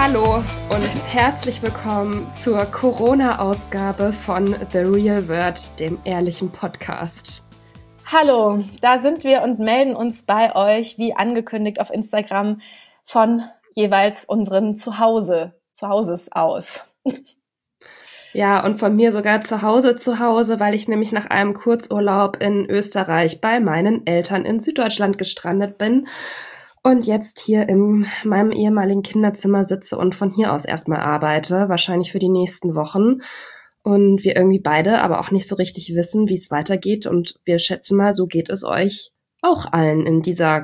Hallo und herzlich willkommen zur Corona-Ausgabe von The Real Word, dem ehrlichen Podcast. Hallo, da sind wir und melden uns bei euch, wie angekündigt auf Instagram, von jeweils unseren Zuhauses aus. Ja, und von mir sogar zu Hause, weil ich nämlich nach einem Kurzurlaub in Österreich bei meinen Eltern in Süddeutschland gestrandet bin und jetzt hier in meinem ehemaligen Kinderzimmer sitze und von hier aus erstmal arbeite, wahrscheinlich für die nächsten Wochen. Und wir irgendwie beide aber auch nicht so richtig wissen, wie es weitergeht. Und wir schätzen mal, so geht es euch auch allen in dieser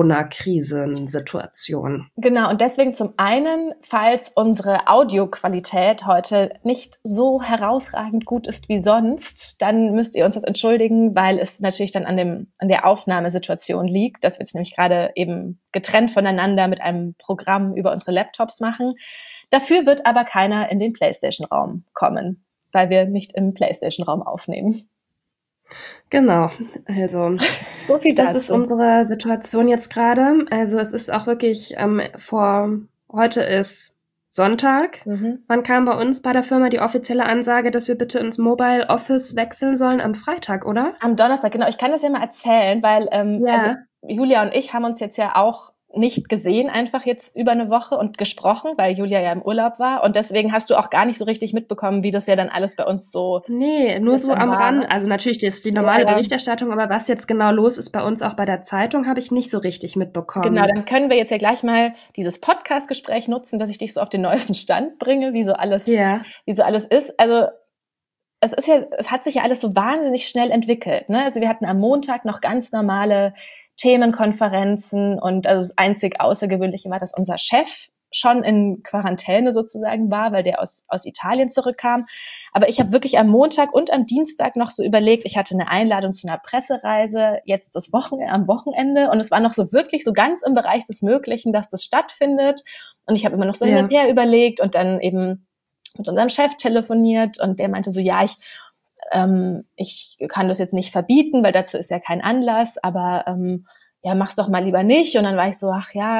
Corona-Krisensituation. Genau, und deswegen zum einen, falls unsere Audioqualität heute nicht so herausragend gut ist wie sonst, dann müsst ihr uns das entschuldigen, weil es natürlich dann an der Aufnahmesituation liegt, dass wir es nämlich gerade eben getrennt voneinander mit einem Programm über unsere Laptops machen. Dafür wird aber keiner in den PlayStation-Raum kommen, weil wir nicht im PlayStation-Raum aufnehmen. Genau, also so viel dazu. Das ist unsere Situation jetzt gerade. Also es ist auch wirklich heute ist Sonntag. Wann kam bei uns bei der Firma die offizielle Ansage, dass wir bitte ins Mobile Office wechseln sollen? Am Freitag, oder? Am Donnerstag, genau. Ich kann das ja mal erzählen, weil also Julia und ich haben uns jetzt ja auch nicht gesehen, einfach jetzt über eine Woche und gesprochen, weil Julia ja im Urlaub war. Und deswegen hast du auch gar nicht so richtig mitbekommen, wie das ja dann alles bei uns so... Nee, nur so am Rand. Also natürlich ist die normale Berichterstattung, aber was jetzt genau los ist bei uns, auch bei der Zeitung, habe ich nicht so richtig mitbekommen. Genau, dann können wir jetzt ja gleich mal dieses Podcast-Gespräch nutzen, dass ich dich so auf den neuesten Stand bringe, wie so alles ist. Also es hat sich ja alles so wahnsinnig schnell entwickelt, ne? Also wir hatten am Montag noch ganz normale Themenkonferenzen und also das einzig Außergewöhnliche war, dass unser Chef schon in Quarantäne sozusagen war, weil der aus Italien zurückkam. Aber ich habe wirklich am Montag und am Dienstag noch so überlegt, ich hatte eine Einladung zu einer Pressereise jetzt am Wochenende und es war noch so wirklich so ganz im Bereich des Möglichen, dass das stattfindet. Und ich habe immer noch so hin und her überlegt und dann eben mit unserem Chef telefoniert und der meinte so, ja, ich kann das jetzt nicht verbieten, weil dazu ist ja kein Anlass, aber mach's doch mal lieber nicht. Und dann war ich so,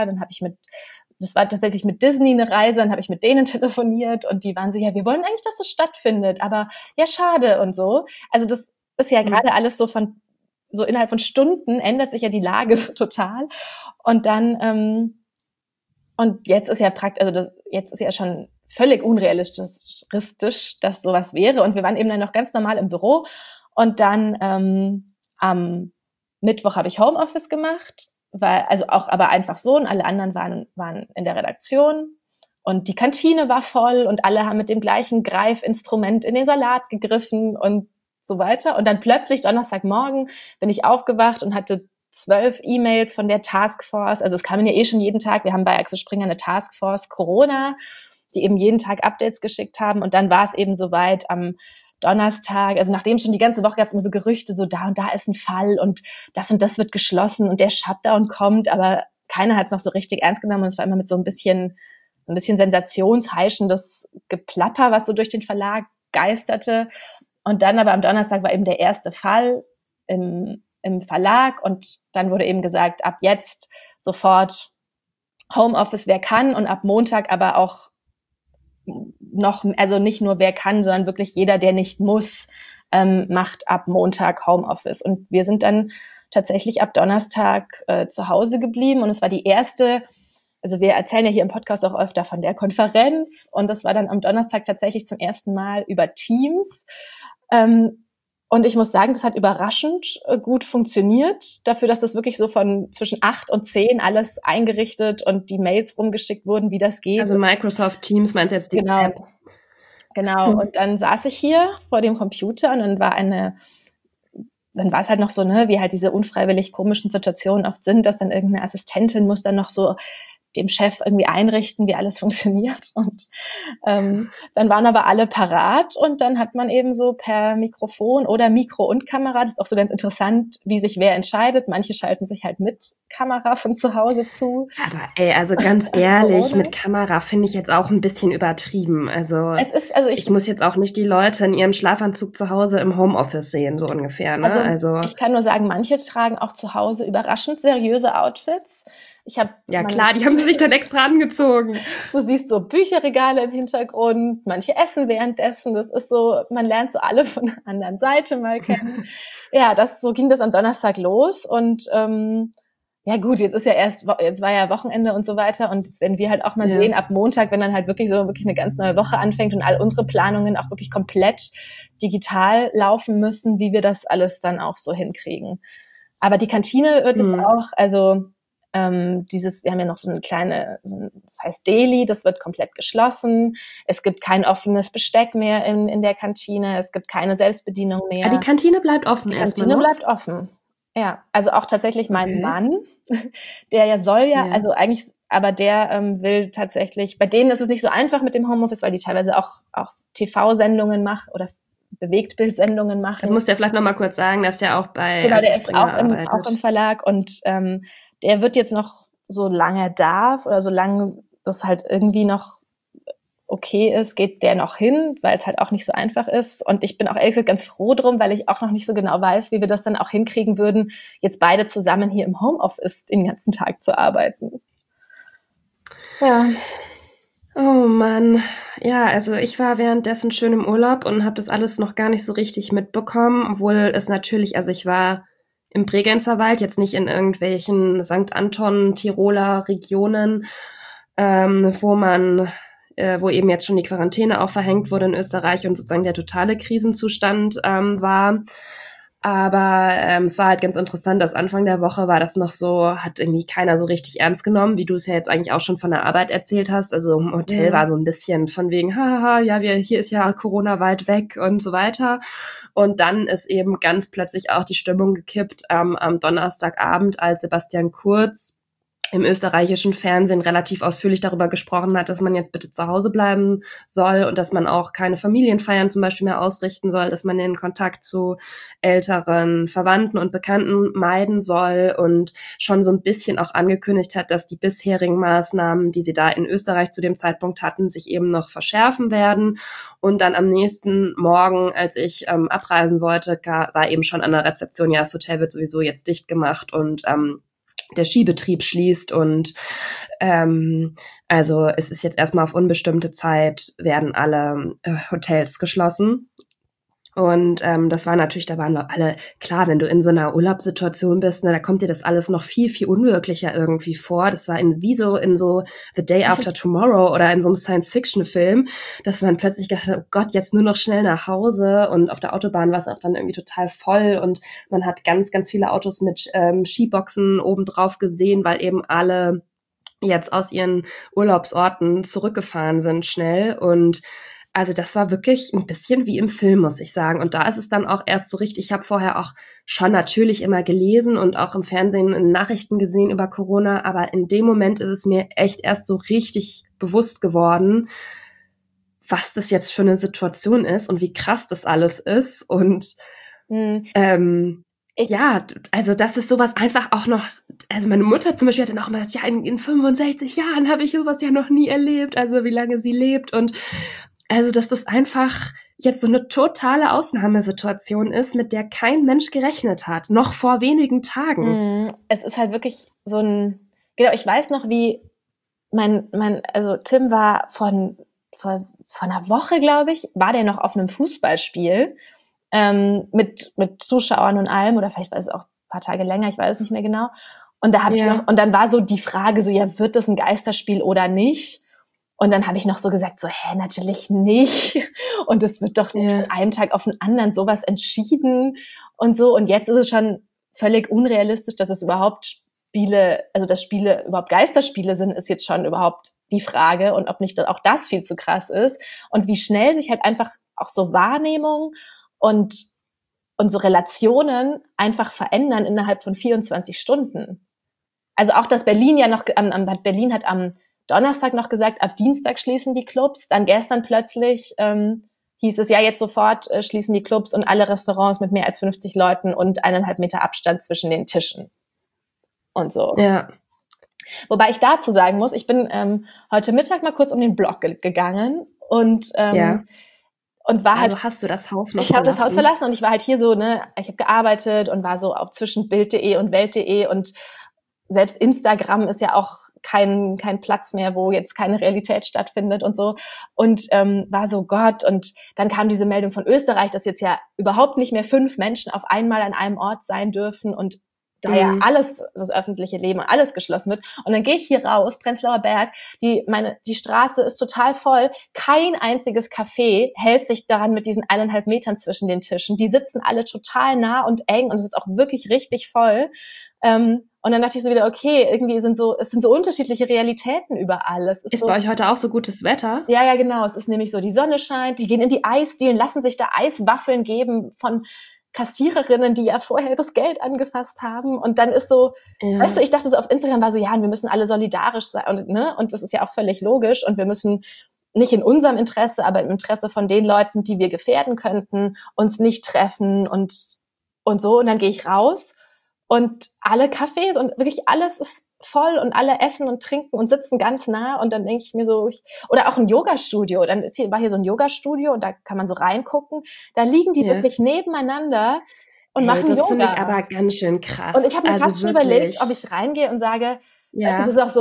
das war tatsächlich mit Disney eine Reise, dann habe ich mit denen telefoniert und die waren so, ja, wir wollen eigentlich, dass das stattfindet, aber ja, schade und so. Also das ist ja gerade alles so innerhalb von Stunden ändert sich ja die Lage so total. Und dann, und jetzt ist ja jetzt ist ja schon völlig unrealistisch, dass sowas wäre. Und wir waren eben dann noch ganz normal im Büro. Und dann am Mittwoch habe ich Homeoffice gemacht, aber einfach so. Und alle anderen waren in der Redaktion. Und die Kantine war voll und alle haben mit dem gleichen Greifinstrument in den Salat gegriffen und so weiter. Und dann plötzlich Donnerstagmorgen bin ich aufgewacht und hatte 12 E-Mails von der Taskforce. Also es kamen ja eh schon jeden Tag. Wir haben bei Axel Springer eine Taskforce Corona, die eben jeden Tag Updates geschickt haben. Und dann war es eben soweit am Donnerstag, also nachdem schon die ganze Woche gab es immer so Gerüchte, so da und da ist ein Fall und das wird geschlossen und der Shutdown kommt, aber keiner hat es noch so richtig ernst genommen und es war immer mit so ein bisschen sensationsheischendes Geplapper, was so durch den Verlag geisterte. Und dann aber am Donnerstag war eben der erste Fall im Verlag und dann wurde eben gesagt, ab jetzt sofort Homeoffice, wer kann, und ab Montag aber auch noch, also nicht nur wer kann, sondern wirklich jeder, der nicht muss, macht ab Montag Homeoffice. Und wir sind dann tatsächlich ab Donnerstag zu Hause geblieben und es war die erste, also wir erzählen ja hier im Podcast auch öfter von der Konferenz und das war dann am Donnerstag tatsächlich zum ersten Mal über Teams. Und ich muss sagen, das hat überraschend gut funktioniert, dafür, dass das wirklich so von zwischen 8 und 10 alles eingerichtet und die Mails rumgeschickt wurden, wie das geht. Also Microsoft Teams meinst du jetzt die App? Genau. Und dann saß ich hier vor dem Computer und dann war es halt noch so, ne, wie halt diese unfreiwillig komischen Situationen oft sind, dass dann irgendeine Assistentin muss dann noch so dem Chef irgendwie einrichten, wie alles funktioniert. Und dann waren aber alle parat und dann hat man eben so per Mikrofon oder Mikro und Kamera, das ist auch so ganz interessant, wie sich wer entscheidet. Manche schalten sich halt mit Kamera von zu Hause zu. Aber also ganz ehrlich, mit Kamera finde ich jetzt auch ein bisschen übertrieben. Ich muss jetzt auch nicht die Leute in ihrem Schlafanzug zu Hause im Homeoffice sehen, so ungefähr. Ne? Also ich kann nur sagen, manche tragen auch zu Hause überraschend seriöse Outfits. Ja klar, die haben sie sich dann extra angezogen. Du siehst so Bücherregale im Hintergrund, manche essen währenddessen. Das ist so, man lernt so alle von der anderen Seite mal kennen. Ja, so ging das am Donnerstag los und ja gut, jetzt war ja Wochenende und so weiter und jetzt werden wir halt auch mal sehen, ab Montag, wenn dann halt wirklich eine ganz neue Woche anfängt und all unsere Planungen auch wirklich komplett digital laufen müssen, wie wir das alles dann auch so hinkriegen. Aber die Kantine wird jetzt auch, also wir haben ja noch so eine kleine, das heißt Deli, das wird komplett geschlossen. Es gibt kein offenes Besteck mehr in der Kantine, es gibt keine Selbstbedienung mehr. Die Kantine bleibt offen erstmal. Die Kantine bleibt offen. Ja, also auch tatsächlich mein Mann, der also eigentlich, aber der will tatsächlich, bei denen ist es nicht so einfach mit dem Homeoffice, weil die teilweise auch TV-Sendungen machen oder Bewegtbildsendungen machen. Das muss der vielleicht nochmal kurz sagen, dass der auch bei Genau, der ist auch im Verlag und der wird jetzt noch, solange er darf oder solange das halt irgendwie noch okay ist, geht der noch hin, weil es halt auch nicht so einfach ist. Und ich bin auch ehrlich gesagt ganz froh drum, weil ich auch noch nicht so genau weiß, wie wir das dann auch hinkriegen würden, jetzt beide zusammen hier im Homeoffice den ganzen Tag zu arbeiten. Ja. Oh Mann. Ja, also ich war währenddessen schön im Urlaub und habe das alles noch gar nicht so richtig mitbekommen, obwohl es natürlich, also ich war im Bregenzerwald, jetzt nicht in irgendwelchen St. Anton, Tiroler Regionen, wo eben jetzt schon die Quarantäne auch verhängt wurde in Österreich und sozusagen der totale Krisenzustand war. Aber es war halt ganz interessant, dass Anfang der Woche war das noch so, hat irgendwie keiner so richtig ernst genommen, wie du es ja jetzt eigentlich auch schon von der Arbeit erzählt hast. Also im Hotel war so ein bisschen von wegen, haha, ja, hier ist ja Corona weit weg und so weiter. Und dann ist eben ganz plötzlich auch die Stimmung gekippt am Donnerstagabend, als Sebastian Kurz im österreichischen Fernsehen relativ ausführlich darüber gesprochen hat, dass man jetzt bitte zu Hause bleiben soll und dass man auch keine Familienfeiern zum Beispiel mehr ausrichten soll, dass man den Kontakt zu älteren Verwandten und Bekannten meiden soll und schon so ein bisschen auch angekündigt hat, dass die bisherigen Maßnahmen, die sie da in Österreich zu dem Zeitpunkt hatten, sich eben noch verschärfen werden. Und dann am nächsten Morgen, als ich abreisen wollte, war eben schon an der Rezeption, ja, das Hotel wird sowieso jetzt dicht gemacht und der Skibetrieb schließt und also es ist jetzt erstmal auf unbestimmte Zeit, werden alle Hotels geschlossen. Und das war natürlich, da waren alle, klar, wenn du in so einer Urlaubssituation bist, ne, da kommt dir das alles noch viel, viel unwirklicher irgendwie vor. Das war wie so in so The Day After Tomorrow oder in so einem Science-Fiction-Film, dass man plötzlich gedacht hat, oh Gott, jetzt nur noch schnell nach Hause. Und auf der Autobahn war es auch dann irgendwie total voll und man hat ganz, ganz viele Autos mit Skiboxen obendrauf gesehen, weil eben alle jetzt aus ihren Urlaubsorten zurückgefahren sind schnell. Und also das war wirklich ein bisschen wie im Film, muss ich sagen. Und da ist es dann auch erst so richtig, ich habe vorher auch schon natürlich immer gelesen und auch im Fernsehen in Nachrichten gesehen über Corona, aber in dem Moment ist es mir echt erst so richtig bewusst geworden, was das jetzt für eine Situation ist und wie krass das alles ist. Und ja, also das ist sowas einfach auch noch, also meine Mutter zum Beispiel hat dann auch immer gesagt, ja, in 65 Jahren habe ich sowas ja noch nie erlebt, also wie lange sie lebt und also, dass das einfach jetzt so eine totale Ausnahmesituation ist, mit der kein Mensch gerechnet hat, noch vor wenigen Tagen. Es ist halt wirklich so genau, ich weiß noch, wie also Tim war vor einer Woche, glaube ich, war der noch auf einem Fußballspiel mit Zuschauern und allem, oder vielleicht war es auch ein paar Tage länger, ich weiß es nicht mehr genau. Und da habe ich und dann war so die Frage so, ja, wird das ein Geisterspiel oder nicht? Und dann habe ich noch so gesagt, so, natürlich nicht. Und es wird doch nicht von einem Tag auf den anderen sowas entschieden und so. Und jetzt ist es schon völlig unrealistisch, dass es überhaupt dass Spiele überhaupt Geisterspiele sind, ist jetzt schon überhaupt die Frage. Und ob nicht auch das viel zu krass ist. Und wie schnell sich halt einfach auch so Wahrnehmung und so Relationen einfach verändern innerhalb von 24 Stunden. Also auch, dass Berlin ja noch, Berlin hat am Donnerstag noch gesagt, ab Dienstag schließen die Clubs. Dann gestern plötzlich hieß es ja jetzt sofort schließen die Clubs und alle Restaurants mit mehr als 50 Leuten und 1,5 Meter Abstand zwischen den Tischen. Und so. Ja. Wobei ich dazu sagen muss, ich bin heute Mittag mal kurz um den Block gegangen und und war halt. Also hast du das Haus noch verlassen? Ich habe das Haus verlassen und ich war halt hier so, ich habe gearbeitet und war so auf zwischen Bild.de und Welt.de und selbst Instagram ist ja auch kein Platz mehr, wo jetzt keine Realität stattfindet und so. Und war so Gott. Und dann kam diese Meldung von Österreich, dass jetzt ja überhaupt nicht mehr 5 Menschen auf einmal an einem Ort sein dürfen und da ja alles, das öffentliche Leben, alles geschlossen wird. Und dann gehe ich hier raus, Prenzlauer Berg, die Straße ist total voll. Kein einziges Café hält sich daran mit diesen 1,5 Metern zwischen den Tischen. Die sitzen alle total nah und eng und es ist auch wirklich richtig voll. Und dann dachte ich so wieder, okay, irgendwie es sind so unterschiedliche Realitäten überall. Ist so, bei euch heute auch so gutes Wetter? Ja, genau. Es ist nämlich so, die Sonne scheint, die gehen in die Eisdielen, lassen sich da Eiswaffeln geben von Kassiererinnen, die ja vorher das Geld angefasst haben. Und dann ist so, weißt du, ich dachte so auf Instagram war so, ja, wir müssen alle solidarisch sein. Und das ist ja auch völlig logisch. Und wir müssen nicht in unserem Interesse, aber im Interesse von den Leuten, die wir gefährden könnten, uns nicht treffen und so. Und dann gehe ich raus und alle Cafés und wirklich alles ist voll und alle essen und trinken und sitzen ganz nah. Und dann denke ich mir so, oder auch ein Yoga-Studio. Dann war hier so ein Yoga-Studio und da kann man so reingucken. Da liegen die wirklich nebeneinander und machen Yoga. Das finde ich aber ganz schön krass. Und ich habe mir fast schon überlegt, ob ich reingehe und sage, weißt du, das ist auch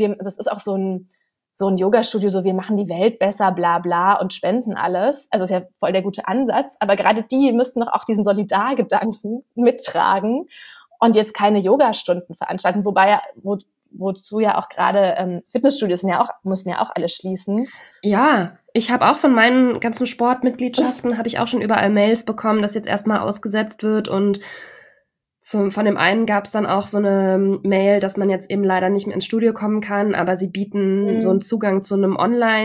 so ein Yoga-Studio, so wir machen die Welt besser, bla bla und spenden alles. Also ist ja voll der gute Ansatz. Aber gerade die müssten doch auch diesen Solidargedanken mittragen und jetzt keine Yoga-Stunden veranstalten. Wobei, wozu ja auch gerade Fitnessstudios müssen ja auch alle schließen. Ja, ich habe auch von meinen ganzen Sportmitgliedschaften habe ich auch schon überall Mails bekommen, dass jetzt erstmal ausgesetzt wird und von dem einen gab es dann auch so eine Mail, dass man jetzt eben leider nicht mehr ins Studio kommen kann, aber sie bieten so einen Zugang zu einem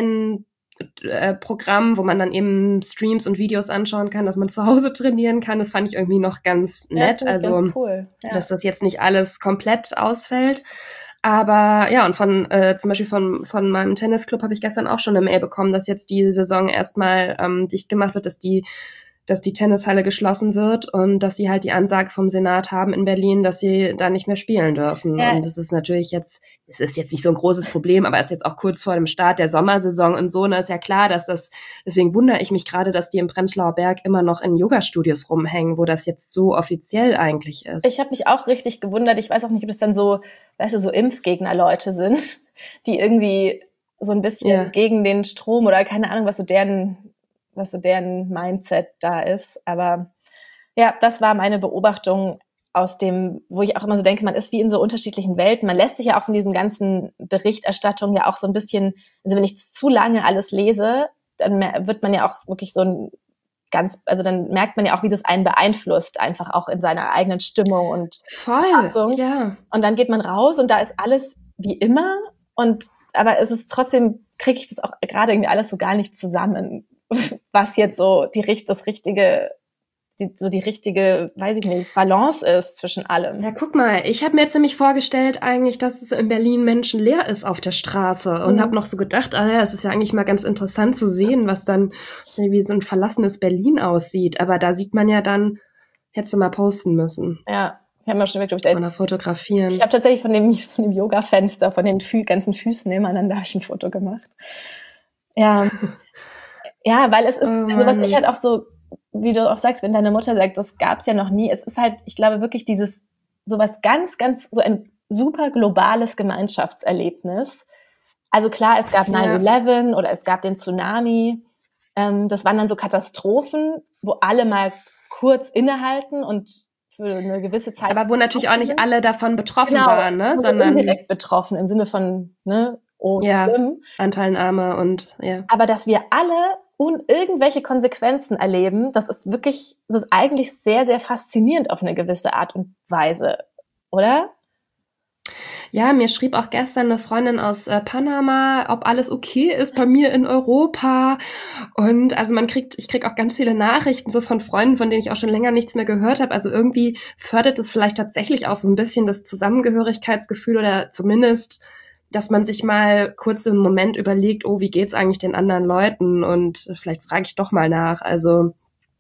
Online-Programm, wo man dann eben Streams und Videos anschauen kann, dass man zu Hause trainieren kann. Das fand ich irgendwie noch ganz nett. Also, ganz cool. Ja. Dass das jetzt nicht alles komplett ausfällt. Aber ja, und zum Beispiel von meinem Tennisclub habe ich gestern auch schon eine Mail bekommen, dass jetzt die Saison erstmal dicht gemacht wird, dass die Tennishalle geschlossen wird und dass sie halt die Ansage vom Senat haben in Berlin, dass sie da nicht mehr spielen dürfen. Ja. Und das ist natürlich es ist jetzt nicht so ein großes Problem, aber es ist jetzt auch kurz vor dem Start der Sommersaison und so, ne, ist ja klar, deswegen wundere ich mich gerade, dass die im Prenzlauer Berg immer noch in Yoga-Studios rumhängen, wo das jetzt so offiziell eigentlich ist. Ich habe mich auch richtig gewundert. Ich weiß auch nicht, ob es dann so, weißt du, so Impfgegner-Leute sind, die irgendwie so ein bisschen gegen den Strom oder keine Ahnung, was so deren Mindset da ist. Aber ja, das war meine Beobachtung aus dem, wo ich auch immer so denke, man ist wie in so unterschiedlichen Welten. Man lässt sich ja auch von diesem ganzen Berichterstattung ja auch so ein bisschen, also wenn ich zu lange alles lese, dann wird man ja auch wirklich so dann merkt man ja auch, wie das einen beeinflusst, einfach auch in seiner eigenen Stimmung und Fassung. Ja. Und dann geht man raus und da ist alles wie immer aber es ist trotzdem, kriege ich das auch gerade irgendwie alles so gar nicht zusammen, was jetzt so die richtige, weiß ich nicht, Balance ist zwischen allem. Ja, guck mal, ich habe mir jetzt nämlich vorgestellt eigentlich, dass es in Berlin menschenleer ist auf der Straße und habe noch so gedacht, es ist ja eigentlich mal ganz interessant zu sehen, was dann wie so ein verlassenes Berlin aussieht. Aber da sieht man ja dann, hättest du mal posten müssen. Ja, ich habe mir schon wirklich oder fotografieren. Ich habe tatsächlich von dem Yoga-Fenster, von den ganzen Füßen nebeneinander habe ich ein Foto gemacht. Ja. Ja, weil es ist, also was ich halt auch so, wie du auch sagst, wenn deine Mutter sagt, das gab's ja noch nie, es ist halt, ich glaube wirklich sowas ganz, ganz, so ein super globales Gemeinschaftserlebnis. Also klar, es gab 9/11 oder es gab den Tsunami, das waren dann so Katastrophen, wo alle mal kurz innehalten und für eine gewisse Zeit. Aber wo natürlich auch nicht alle davon betroffen waren, ne? Sondern indirekt betroffen im Sinne von, ne, schlimm. Anteilnahme und Aber dass wir alle irgendwelche Konsequenzen erleben, das ist eigentlich sehr, sehr faszinierend auf eine gewisse Art und Weise, oder? Ja, mir schrieb auch gestern eine Freundin aus Panama, ob alles okay ist bei mir in Europa. Und also ich krieg auch ganz viele Nachrichten so von Freunden, von denen ich auch schon länger nichts mehr gehört habe. Also irgendwie fördert es vielleicht tatsächlich auch so ein bisschen das Zusammengehörigkeitsgefühl oder zumindest, dass man sich mal kurz im Moment überlegt, wie geht's eigentlich den anderen Leuten? Und vielleicht frage ich doch mal nach. Also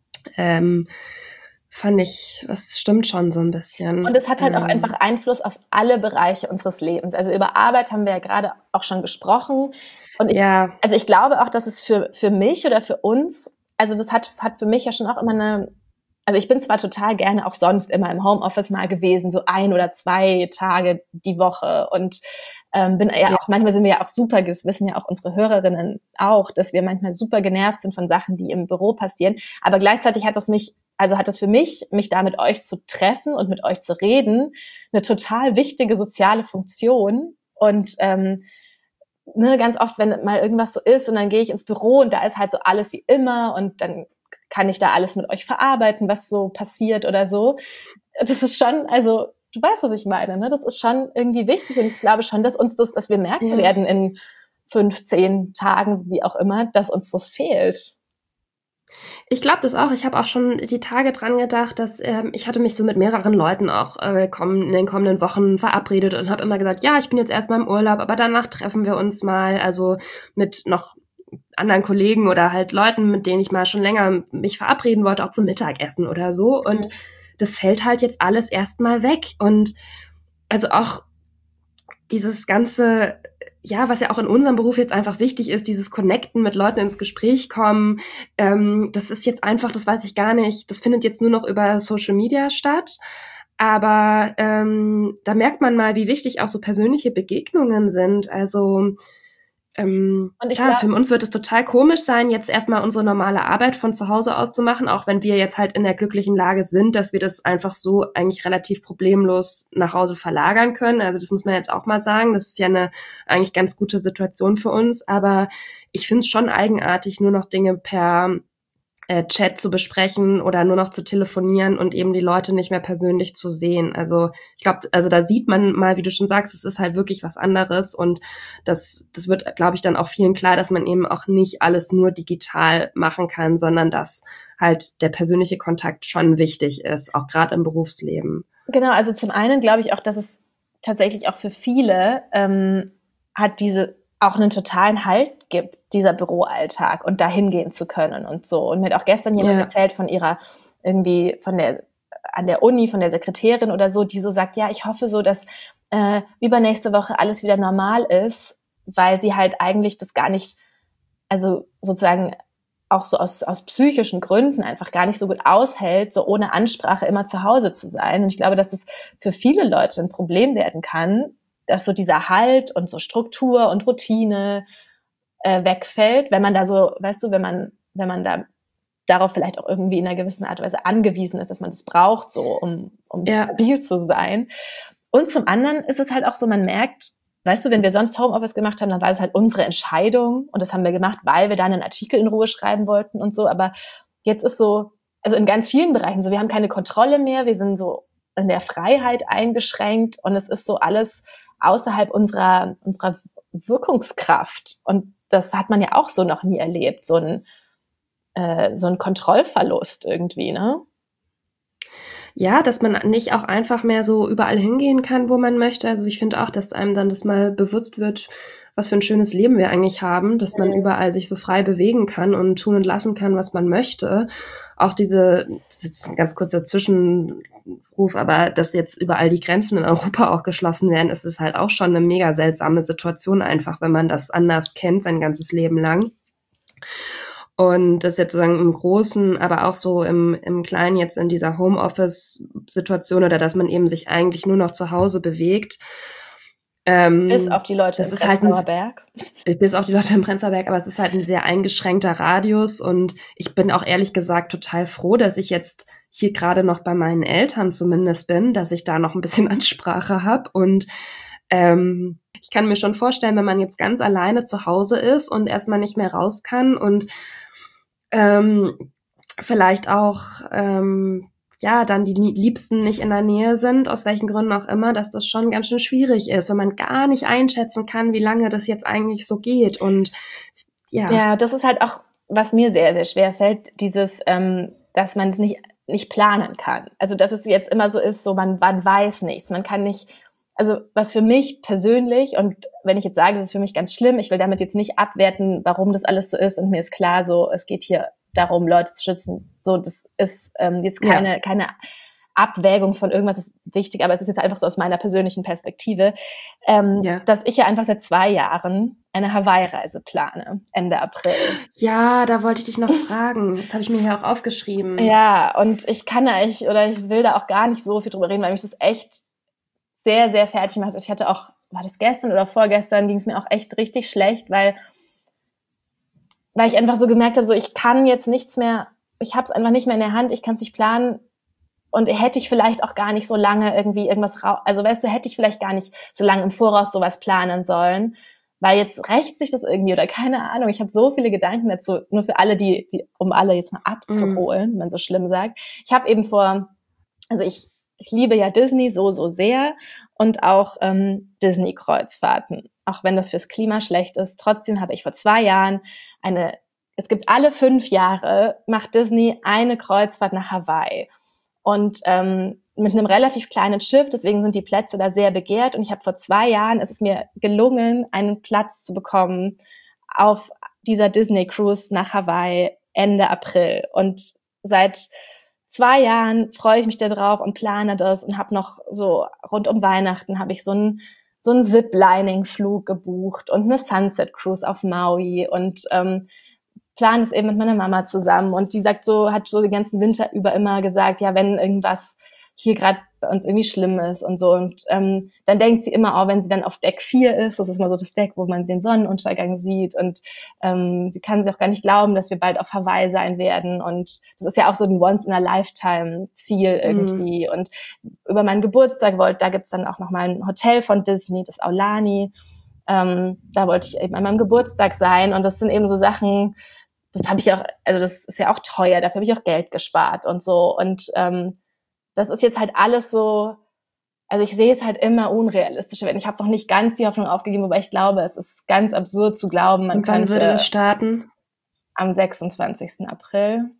fand ich, das stimmt schon so ein bisschen. Und es hat halt auch einfach Einfluss auf alle Bereiche unseres Lebens. Also über Arbeit haben wir ja gerade auch schon gesprochen. Und ich glaube auch, dass es für mich oder für uns, also das hat für mich ja schon auch immer also ich bin zwar total gerne auch sonst immer im Homeoffice mal gewesen, so 1 oder 2 Tage die Woche und bin ja auch, manchmal sind wir ja auch super, das wissen ja auch unsere Hörerinnen auch, dass wir manchmal super genervt sind von Sachen, die im Büro passieren. Aber gleichzeitig hat es für mich da mit euch zu treffen und mit euch zu reden, eine total wichtige soziale Funktion. Und ganz oft, wenn mal irgendwas so ist und dann gehe ich ins Büro und da ist halt so alles wie immer und dann kann ich da alles mit euch verarbeiten, was so passiert oder so. Das ist schon, also du weißt, was ich meine, ne? Das ist schon irgendwie wichtig und ich glaube schon, dass wir merken werden in 15 Tagen, wie auch immer, dass uns das fehlt. Ich glaube das auch. Ich habe auch schon die Tage dran gedacht, dass ich hatte mich so mit mehreren Leuten auch in den kommenden Wochen verabredet und habe immer gesagt, ja, ich bin jetzt erstmal im Urlaub, aber danach treffen wir uns mal, also mit noch anderen Kollegen oder halt Leuten, mit denen ich mal schon länger mich verabreden wollte, auch zum Mittagessen oder so. Und das fällt halt jetzt alles erstmal weg. Und also auch dieses ganze, ja, was ja auch in unserem Beruf jetzt einfach wichtig ist, dieses Connecten, mit Leuten ins Gespräch kommen, das ist jetzt einfach, das weiß ich gar nicht, das findet jetzt nur noch über Social Media statt. Aber da merkt man mal, wie wichtig auch so persönliche Begegnungen sind. Also und für uns wird es total komisch sein, jetzt erstmal unsere normale Arbeit von zu Hause aus zu machen, auch wenn wir jetzt halt in der glücklichen Lage sind, dass wir das einfach so eigentlich relativ problemlos nach Hause verlagern können. Also das muss man jetzt auch mal sagen. Das ist ja eine eigentlich ganz gute Situation für uns. Aber ich finde es schon eigenartig, nur noch Dinge per Chat zu besprechen oder nur noch zu telefonieren und eben die Leute nicht mehr persönlich zu sehen. Also ich glaube, also da sieht man mal, wie du schon sagst, es ist halt wirklich was anderes und das wird, glaube ich, dann auch vielen klar, dass man eben auch nicht alles nur digital machen kann, sondern dass halt der persönliche Kontakt schon wichtig ist, auch gerade im Berufsleben. Genau, also zum einen glaube ich auch, dass es tatsächlich auch für viele hat diese auch einen totalen Halt gibt, dieser Büroalltag und da hingehen zu können und so. Und mir hat auch gestern jemand erzählt von ihrer an der Uni, von der Sekretärin oder so, die so sagt, ja, ich hoffe so, dass übernächste Woche alles wieder normal ist, weil sie halt eigentlich das gar nicht, also sozusagen auch so aus psychischen Gründen einfach gar nicht so gut aushält, so ohne Ansprache immer zu Hause zu sein. Und ich glaube, dass es für viele Leute ein Problem werden kann, dass so dieser Halt und so Struktur und Routine wegfällt, wenn man da so, weißt du, wenn man da darauf vielleicht auch irgendwie in einer gewissen Art und Weise angewiesen ist, dass man das braucht, so um stabil zu sein. Und zum anderen ist es halt auch so, man merkt, weißt du, wenn wir sonst Homeoffice gemacht haben, dann war es halt unsere Entscheidung und das haben wir gemacht, weil wir dann einen Artikel in Ruhe schreiben wollten und so, aber jetzt ist so, also in ganz vielen Bereichen so, wir haben keine Kontrolle mehr, wir sind so in der Freiheit eingeschränkt und es ist so alles außerhalb unserer Wirkungskraft. Und das hat man ja auch so noch nie erlebt, so ein Kontrollverlust irgendwie, ne? Ja, dass man nicht auch einfach mehr so überall hingehen kann, wo man möchte. Also ich finde auch, dass einem dann das mal bewusst wird, was für ein schönes Leben wir eigentlich haben, dass man überall sich so frei bewegen kann und tun und lassen kann, was man möchte. Auch das ist jetzt ein ganz kurzer Zwischenruf, aber dass jetzt überall die Grenzen in Europa auch geschlossen werden, ist es halt auch schon eine mega seltsame Situation einfach, wenn man das anders kennt, sein ganzes Leben lang. Und das jetzt sozusagen im Großen, aber auch so im Kleinen jetzt in dieser Homeoffice-Situation oder dass man eben sich eigentlich nur noch zu Hause bewegt. Bis auf die Leute im Prenzlauer Berg. Bis auf die Leute im Prenzlauer Berg, aber es ist halt ein sehr eingeschränkter Radius und ich bin auch ehrlich gesagt total froh, dass ich jetzt hier gerade noch bei meinen Eltern zumindest bin, dass ich da noch ein bisschen Ansprache habe und ich kann mir schon vorstellen, wenn man jetzt ganz alleine zu Hause ist und erstmal nicht mehr raus kann und vielleicht auch dann die Liebsten nicht in der Nähe sind, aus welchen Gründen auch immer, dass das schon ganz schön schwierig ist, wenn man gar nicht einschätzen kann, wie lange das jetzt eigentlich so geht. Und ja, das ist halt auch, was mir sehr, sehr schwer fällt, dieses, dass man es nicht planen kann. Also dass es jetzt immer so ist, so man weiß nichts, man kann nicht. Also was für mich persönlich, und wenn ich jetzt sage, das ist für mich ganz schlimm, ich will damit jetzt nicht abwerten, warum das alles so ist, und mir ist klar, so es geht hier darum, Leute zu schützen. So, das ist jetzt keine Abwägung von irgendwas ist wichtig, aber es ist jetzt einfach so aus meiner persönlichen Perspektive, dass ich ja einfach seit 2 Jahren eine Hawaii-Reise plane, Ende April. Ja, da wollte ich dich noch fragen. Das habe ich mir hier auch aufgeschrieben. Ja, und ich will da auch gar nicht so viel drüber reden, weil mich das echt sehr, sehr fertig macht. Ich hatte auch, war das gestern oder vorgestern, ging es mir auch echt richtig schlecht, weil ich einfach so gemerkt habe, so ich kann jetzt nichts mehr, ich habe es einfach nicht mehr in der Hand, ich kann es nicht planen. Und hätte ich vielleicht auch gar nicht so lange irgendwie irgendwas also weißt du, hätte ich vielleicht gar nicht so lange im Voraus sowas planen sollen, weil jetzt rächt sich das irgendwie oder keine Ahnung. Ich habe so viele Gedanken dazu, nur für alle, um alle jetzt mal abzuholen, wenn man so schlimm sagt. Ich habe eben also ich liebe ja Disney so sehr und auch Disney-Kreuzfahrten, auch wenn das fürs Klima schlecht ist. Trotzdem habe ich vor 2 Jahren es gibt alle 5 Jahre, macht Disney eine Kreuzfahrt nach Hawaii. Und mit einem relativ kleinen Schiff, deswegen sind die Plätze da sehr begehrt. Und ich habe vor 2 Jahren, es ist mir gelungen, einen Platz zu bekommen auf dieser Disney-Cruise nach Hawaii Ende April. Und seit 2 Jahren freue ich mich da drauf und plane das und habe noch so rund um Weihnachten habe ich so einen Ziplining-Flug gebucht und eine Sunset-Cruise auf Maui und plane es eben mit meiner Mama zusammen und die hat so den ganzen Winter über immer gesagt, ja, wenn irgendwas hier gerade bei uns irgendwie schlimm ist und so und dann denkt sie immer auch, wenn sie dann auf Deck 4 ist, das ist mal so das Deck, wo man den Sonnenuntergang sieht und sie kann sich auch gar nicht glauben, dass wir bald auf Hawaii sein werden und das ist ja auch so ein Once-in-a-Lifetime-Ziel irgendwie und über meinen Geburtstag da gibt's dann auch nochmal ein Hotel von Disney, das Aulani, da wollte ich eben an meinem Geburtstag sein und das sind eben so Sachen, das habe ich auch, also das ist ja auch teuer, dafür habe ich auch Geld gespart und so. Und das ist jetzt halt alles so, also ich sehe es halt immer unrealistischer werden. Ich habe noch nicht ganz die Hoffnung aufgegeben, wobei ich glaube, es ist ganz absurd zu glauben, man könnte... Wann würde das starten? Am 26. April.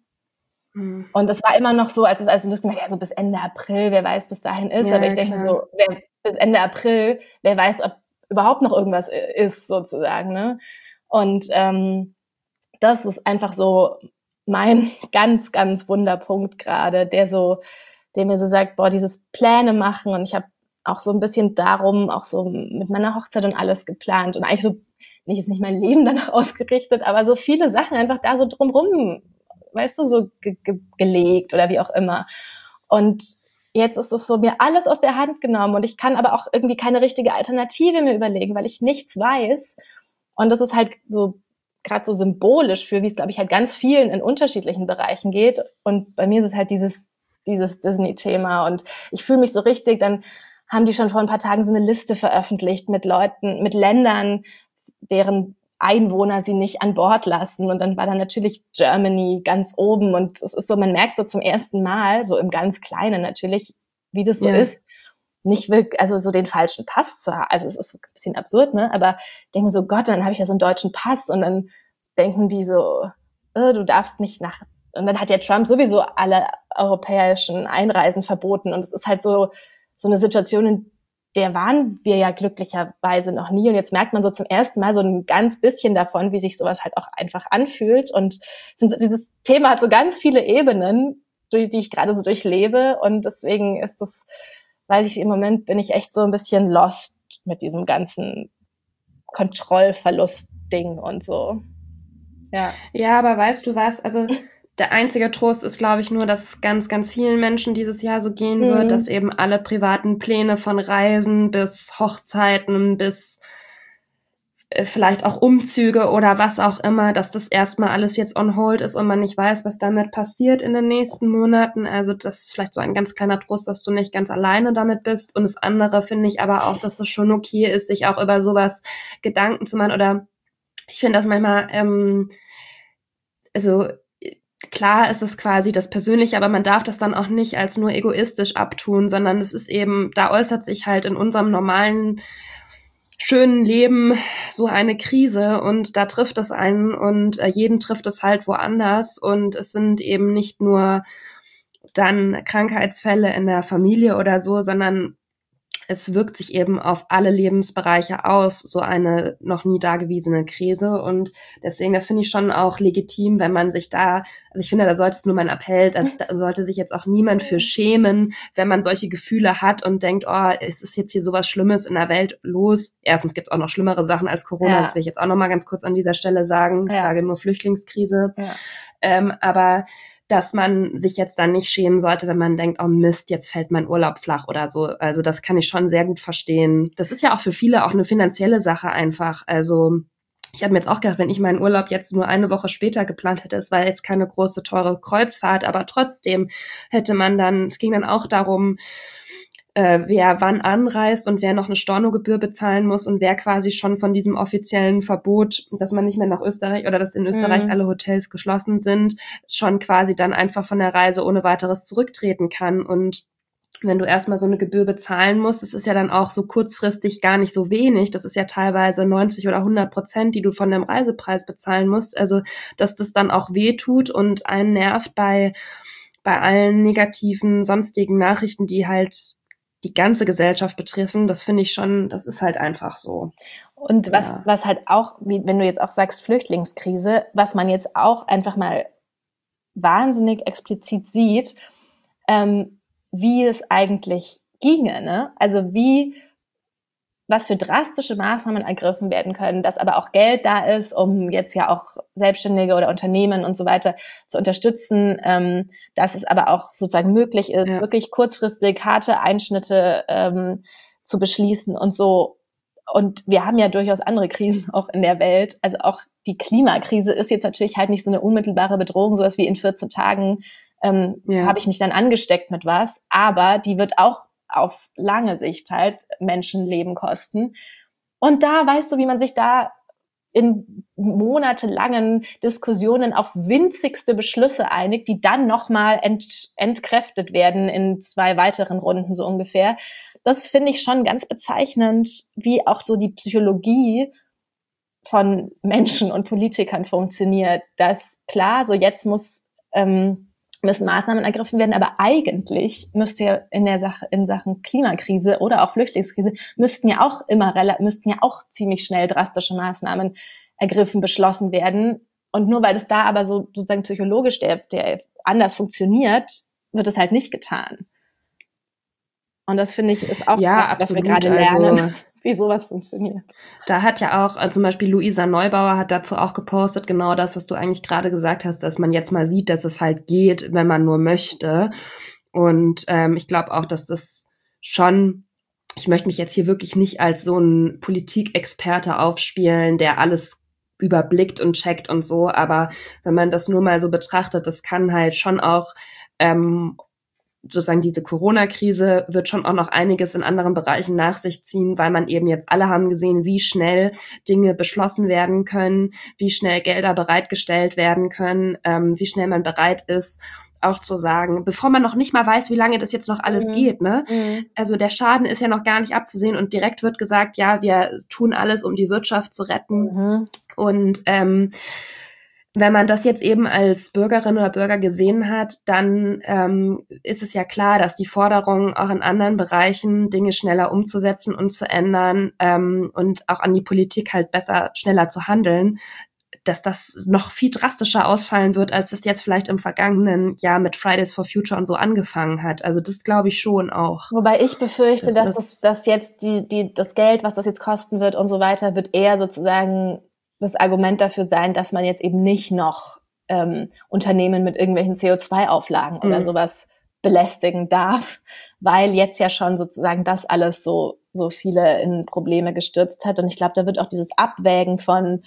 Und es war immer noch so, als lustig, ja, so bis Ende April, wer weiß, bis dahin ist. Ja, aber ich denke so, bis Ende April, wer weiß, ob überhaupt noch irgendwas ist, sozusagen, ne? Und das ist einfach so mein ganz, ganz Wunderpunkt gerade, der mir so sagt, boah, dieses Pläne machen und ich habe auch so ein bisschen darum, auch so mit meiner Hochzeit und alles geplant und eigentlich so, jetzt nicht mein Leben danach ausgerichtet, aber so viele Sachen einfach da so drumrum, weißt du, so gelegt oder wie auch immer. Und jetzt ist es so mir alles aus der Hand genommen und ich kann aber auch irgendwie keine richtige Alternative mir überlegen, weil ich nichts weiß. Und das ist halt so gerade so symbolisch für, wie es, glaube ich, halt ganz vielen in unterschiedlichen Bereichen geht. Und bei mir ist es halt dieses Disney-Thema. Und ich fühle mich so richtig, dann haben die schon vor ein paar Tagen so eine Liste veröffentlicht mit Leuten, mit Ländern, deren Einwohner sie nicht an Bord lassen. Und dann war da natürlich Germany ganz oben. Und es ist so, man merkt so zum ersten Mal, so im ganz Kleinen natürlich, wie das so ist, nicht wirklich, also so den falschen Pass zu haben. Also es ist so ein bisschen absurd, ne? Aber denken so, Gott, dann habe ich ja so einen deutschen Pass und dann denken die so, du darfst nicht nach, und dann hat ja Trump sowieso alle europäischen Einreisen verboten und es ist halt so eine Situation, in der waren wir ja glücklicherweise noch nie und jetzt merkt man so zum ersten Mal so ein ganz bisschen davon, wie sich sowas halt auch einfach anfühlt und dieses Thema hat so ganz viele Ebenen, die ich gerade so durchlebe und deswegen ist es, weiß ich, im Moment bin ich echt so ein bisschen lost mit diesem ganzen Kontrollverlust-Ding und so. Ja, aber weißt du was, also der einzige Trost ist, glaube ich, nur, dass es ganz, ganz vielen Menschen dieses Jahr so gehen wird, dass eben alle privaten Pläne von Reisen bis Hochzeiten bis vielleicht auch Umzüge oder was auch immer, dass das erstmal alles jetzt on hold ist und man nicht weiß, was damit passiert in den nächsten Monaten. Also das ist vielleicht so ein ganz kleiner Trost, dass du nicht ganz alleine damit bist. Und das andere finde ich aber auch, dass es schon okay ist, sich auch über sowas Gedanken zu machen. Oder ich finde das manchmal, also klar ist es quasi das Persönliche, aber man darf das dann auch nicht als nur egoistisch abtun, sondern es ist eben, da äußert sich halt in unserem normalen schönen Leben so eine Krise und da trifft es einen und jeden trifft es halt woanders und es sind eben nicht nur dann Krankheitsfälle in der Familie oder so, sondern es wirkt sich eben auf alle Lebensbereiche aus, so eine noch nie dagewesene Krise. Und deswegen, das finde ich schon auch legitim, wenn man sich da, also ich finde, da sollte es nur mein Appell, da sollte sich jetzt auch niemand für schämen, wenn man solche Gefühle hat und denkt, oh, es ist jetzt hier sowas Schlimmes in der Welt los. Erstens gibt es auch noch schlimmere Sachen als Corona, das will ich jetzt auch noch mal ganz kurz an dieser Stelle sagen. Ich sage nur Flüchtlingskrise. Aber dass man sich jetzt dann nicht schämen sollte, wenn man denkt, oh Mist, jetzt fällt mein Urlaub flach oder so. Also das kann ich schon sehr gut verstehen. Das ist ja auch für viele auch eine finanzielle Sache einfach. Also ich habe mir jetzt auch gedacht, wenn ich meinen Urlaub jetzt nur eine Woche später geplant hätte, es war jetzt keine große, teure Kreuzfahrt, aber trotzdem hätte man dann, es ging dann auch darum, wer wann anreist und wer noch eine Stornogebühr bezahlen muss und wer quasi schon von diesem offiziellen Verbot, dass man nicht mehr nach Österreich oder dass in Österreich alle Hotels geschlossen sind, schon quasi dann einfach von der Reise ohne weiteres zurücktreten kann. Und wenn du erstmal so eine Gebühr bezahlen musst, das ist ja dann auch so kurzfristig gar nicht so wenig. Das ist ja teilweise 90 oder 100%, die du von dem Reisepreis bezahlen musst. Also, dass das dann auch wehtut und einen nervt bei allen negativen sonstigen Nachrichten, die halt die ganze Gesellschaft betreffen, das finde ich schon, das ist halt einfach so. Und was halt auch, wenn du jetzt auch sagst Flüchtlingskrise, was man jetzt auch einfach mal wahnsinnig explizit sieht, wie es eigentlich ginge, ne? Also was für drastische Maßnahmen ergriffen werden können, dass aber auch Geld da ist, um jetzt ja auch Selbstständige oder Unternehmen und so weiter zu unterstützen, dass es aber auch sozusagen möglich ist, wirklich kurzfristig harte Einschnitte zu beschließen und so. Und wir haben ja durchaus andere Krisen auch in der Welt. Also auch die Klimakrise ist jetzt natürlich halt nicht so eine unmittelbare Bedrohung, sowas wie in 14 Tagen habe ich mich dann angesteckt mit was, aber die wird auch auf lange Sicht halt Menschenleben kosten. Und da weißt du, wie man sich da in monatelangen Diskussionen auf winzigste Beschlüsse einigt, die dann nochmal entkräftet werden in 2 weiteren Runden so ungefähr. Das finde ich schon ganz bezeichnend, wie auch so die Psychologie von Menschen und Politikern funktioniert. Dass klar, so jetzt müssen Maßnahmen ergriffen werden, aber eigentlich müsste ja in Sachen Klimakrise oder auch Flüchtlingskrise müssten ja auch ziemlich schnell drastische Maßnahmen beschlossen werden. Und nur weil das da aber so sozusagen psychologisch der anders funktioniert, wird es halt nicht getan. Und das finde ich ist auch was wir gerade lernen, wie sowas funktioniert. Da hat ja auch zum Beispiel Luisa Neubauer hat dazu auch gepostet, genau das, was du eigentlich gerade gesagt hast, dass man jetzt mal sieht, dass es halt geht, wenn man nur möchte. Und ich glaube auch, dass das schon, ich möchte mich jetzt hier wirklich nicht als so ein Politikexperte aufspielen, der alles überblickt und checkt und so, aber wenn man das nur mal so betrachtet, das kann halt schon auch sozusagen diese Corona-Krise wird schon auch noch einiges in anderen Bereichen nach sich ziehen, weil man eben jetzt alle haben gesehen, wie schnell Dinge beschlossen werden können, wie schnell Gelder bereitgestellt werden können, wie schnell man bereit ist, auch zu sagen, bevor man noch nicht mal weiß, wie lange das jetzt noch alles geht, ne? Also der Schaden ist ja noch gar nicht abzusehen und direkt wird gesagt, ja, wir tun alles, um die Wirtschaft zu retten. Und wenn man das jetzt eben als Bürgerin oder Bürger gesehen hat, dann ist es ja klar, dass die Forderung auch in anderen Bereichen, Dinge schneller umzusetzen und zu ändern und auch an die Politik halt besser, schneller zu handeln, dass das noch viel drastischer ausfallen wird, als das jetzt vielleicht im vergangenen Jahr mit Fridays for Future und so angefangen hat. Also das glaube ich schon auch. Wobei ich befürchte, dass jetzt das Geld, was das jetzt kosten wird und so weiter, wird eher sozusagen das Argument dafür sein, dass man jetzt eben nicht noch Unternehmen mit irgendwelchen CO2-Auflagen oder sowas belästigen darf, weil jetzt ja schon sozusagen das alles so viele in Probleme gestürzt hat. Und ich glaube, da wird auch dieses Abwägen von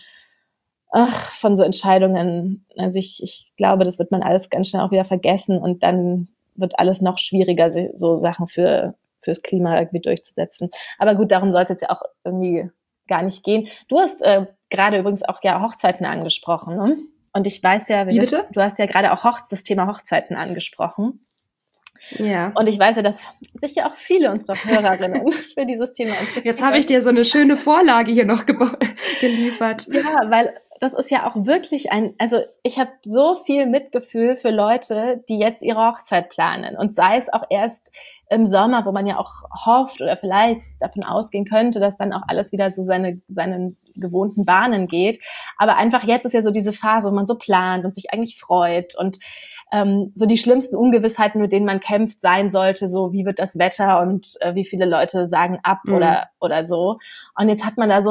so Entscheidungen, also ich glaube, das wird man alles ganz schnell auch wieder vergessen und dann wird alles noch schwieriger, so Sachen fürs Klima irgendwie durchzusetzen. Aber gut, darum soll es jetzt ja auch irgendwie gar nicht gehen. Du hast gerade übrigens auch ja Hochzeiten angesprochen, ne? Und ich weiß ja, du hast ja gerade auch das Thema Hochzeiten angesprochen. Ja. Und ich weiß ja, dass sich ja auch viele unserer Hörerinnen für dieses Thema interessieren. Jetzt habe ich dir so eine schöne Vorlage hier noch geliefert. Ja, weil das ist ja auch wirklich also ich habe so viel Mitgefühl für Leute, die jetzt ihre Hochzeit planen und sei es auch erst im Sommer, wo man ja auch hofft oder vielleicht davon ausgehen könnte, dass dann auch alles wieder so seinen gewohnten Bahnen geht. Aber einfach jetzt ist ja so diese Phase, wo man so plant und sich eigentlich freut und so die schlimmsten Ungewissheiten, mit denen man kämpft, sein sollte, so wie wird das Wetter und wie viele Leute sagen ab oder so. Und jetzt hat man da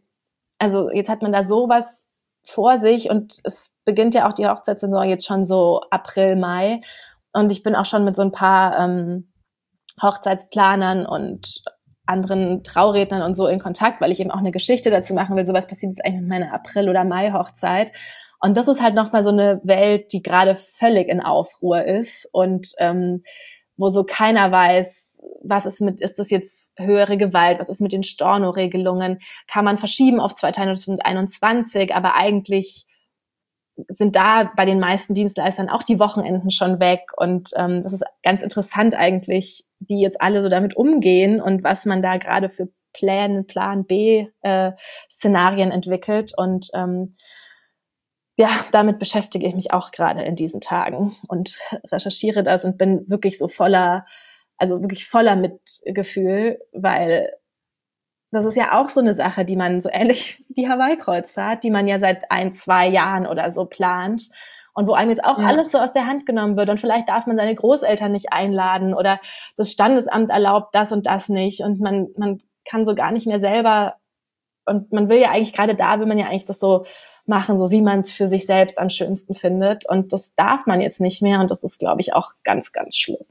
sowas vor sich und es beginnt ja auch die Hochzeitssaison jetzt schon so April, Mai. Und ich bin auch schon mit so ein paar Hochzeitsplanern und anderen Traurednern und so in Kontakt, weil ich eben auch eine Geschichte dazu machen will, so was passiert jetzt eigentlich mit meiner April- oder Mai-Hochzeit. Und das ist halt nochmal so eine Welt, die gerade völlig in Aufruhr ist und wo so keiner weiß, ist das jetzt höhere Gewalt, was ist mit den Storno-Regelungen, kann man verschieben auf 2021, aber eigentlich sind da bei den meisten Dienstleistern auch die Wochenenden schon weg und das ist ganz interessant eigentlich, wie jetzt alle so damit umgehen und was man da gerade für Plan B Szenarien entwickelt und ja, damit beschäftige ich mich auch gerade in diesen Tagen und recherchiere das und bin wirklich so voller Mitgefühl, weil das ist ja auch so eine Sache, die man so ähnlich wie die Hawaii-Kreuzfahrt, die man ja seit 1-2 Jahren oder so plant und wo einem jetzt auch alles so aus der Hand genommen wird und vielleicht darf man seine Großeltern nicht einladen oder das Standesamt erlaubt das und das nicht und man kann so gar nicht mehr selber und man will ja eigentlich gerade da, will man ja eigentlich das so machen, so wie man es für sich selbst am schönsten findet und das darf man jetzt nicht mehr und das ist, glaube ich, auch ganz, ganz schlimm.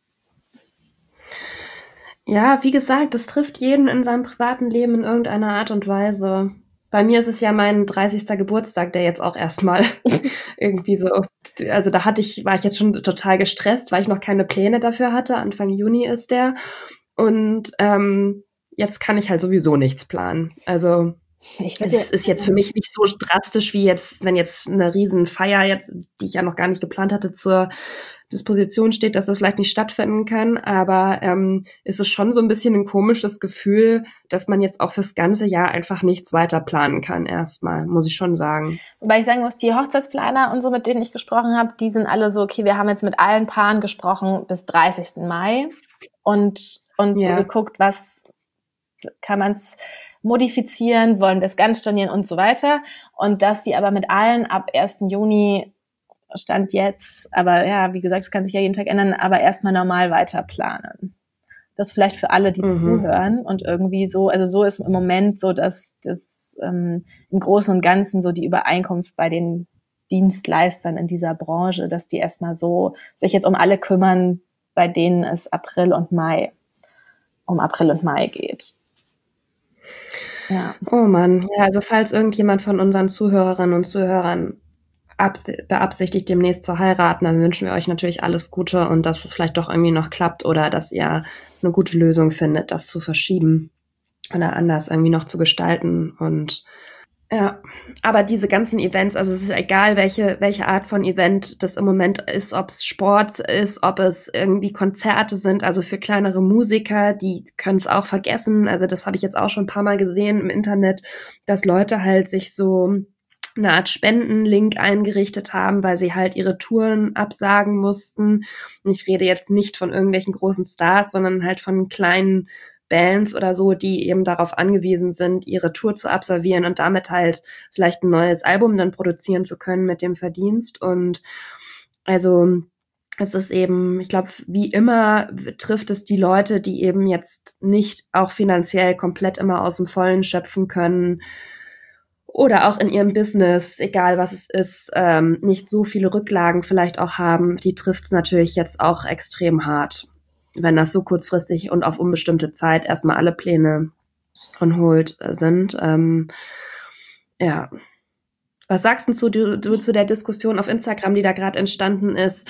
Ja, wie gesagt, das trifft jeden in seinem privaten Leben in irgendeiner Art und Weise. Bei mir ist es ja mein 30. Geburtstag, der jetzt auch erstmal irgendwie so, also war ich jetzt schon total gestresst, weil ich noch keine Pläne dafür hatte. Anfang Juni ist der. Und jetzt kann ich halt sowieso nichts planen. Also es ist jetzt für mich nicht so drastisch wie jetzt, wenn jetzt eine Riesenfeier jetzt, die ich ja noch gar nicht geplant hatte, zur Disposition steht, dass das vielleicht nicht stattfinden kann, aber ist es schon so ein bisschen ein komisches Gefühl, dass man jetzt auch fürs ganze Jahr einfach nichts weiter planen kann erstmal, muss ich schon sagen. Wobei ich sagen muss, die Hochzeitsplaner und so, mit denen ich gesprochen habe, die sind alle so, okay, wir haben jetzt mit allen Paaren gesprochen bis 30. Mai und so geguckt, was kann man's modifizieren, wollen wir es ganz stornieren und so weiter und dass sie aber mit allen ab 1. Juni Stand jetzt, aber ja, wie gesagt, es kann sich ja jeden Tag ändern, aber erstmal normal weiter planen. Das vielleicht für alle, die zuhören und irgendwie so, also so ist im Moment so, dass das im Großen und Ganzen so die Übereinkunft bei den Dienstleistern in dieser Branche, dass die erstmal so sich jetzt um alle kümmern, bei denen es um April und Mai geht. Ja. Oh Mann, ja, also falls irgendjemand von unseren Zuhörerinnen und Zuhörern beabsichtigt, demnächst zu heiraten, dann wünschen wir euch natürlich alles Gute und dass es vielleicht doch irgendwie noch klappt oder dass ihr eine gute Lösung findet, das zu verschieben oder anders irgendwie noch zu gestalten. Und ja, aber diese ganzen Events, also es ist egal, welche Art von Event das im Moment ist, ob es Sport ist, ob es irgendwie Konzerte sind, also für kleinere Musiker, die können es auch vergessen. Also das habe ich jetzt auch schon ein paar Mal gesehen im Internet, dass Leute halt sich so eine Art Spendenlink eingerichtet haben, weil sie halt ihre Touren absagen mussten. Und ich rede jetzt nicht von irgendwelchen großen Stars, sondern halt von kleinen Bands oder so, die eben darauf angewiesen sind, ihre Tour zu absolvieren und damit halt vielleicht ein neues Album dann produzieren zu können mit dem Verdienst. Und also es ist eben, ich glaube, wie immer trifft es die Leute, die eben jetzt nicht auch finanziell komplett immer aus dem Vollen schöpfen können, oder auch in ihrem Business, egal was es ist, nicht so viele Rücklagen vielleicht auch haben, die trifft es natürlich jetzt auch extrem hart, wenn das so kurzfristig und auf unbestimmte Zeit erstmal alle Pläne on hold sind. Ja. Was sagst du zu der Diskussion auf Instagram, die da gerade entstanden ist?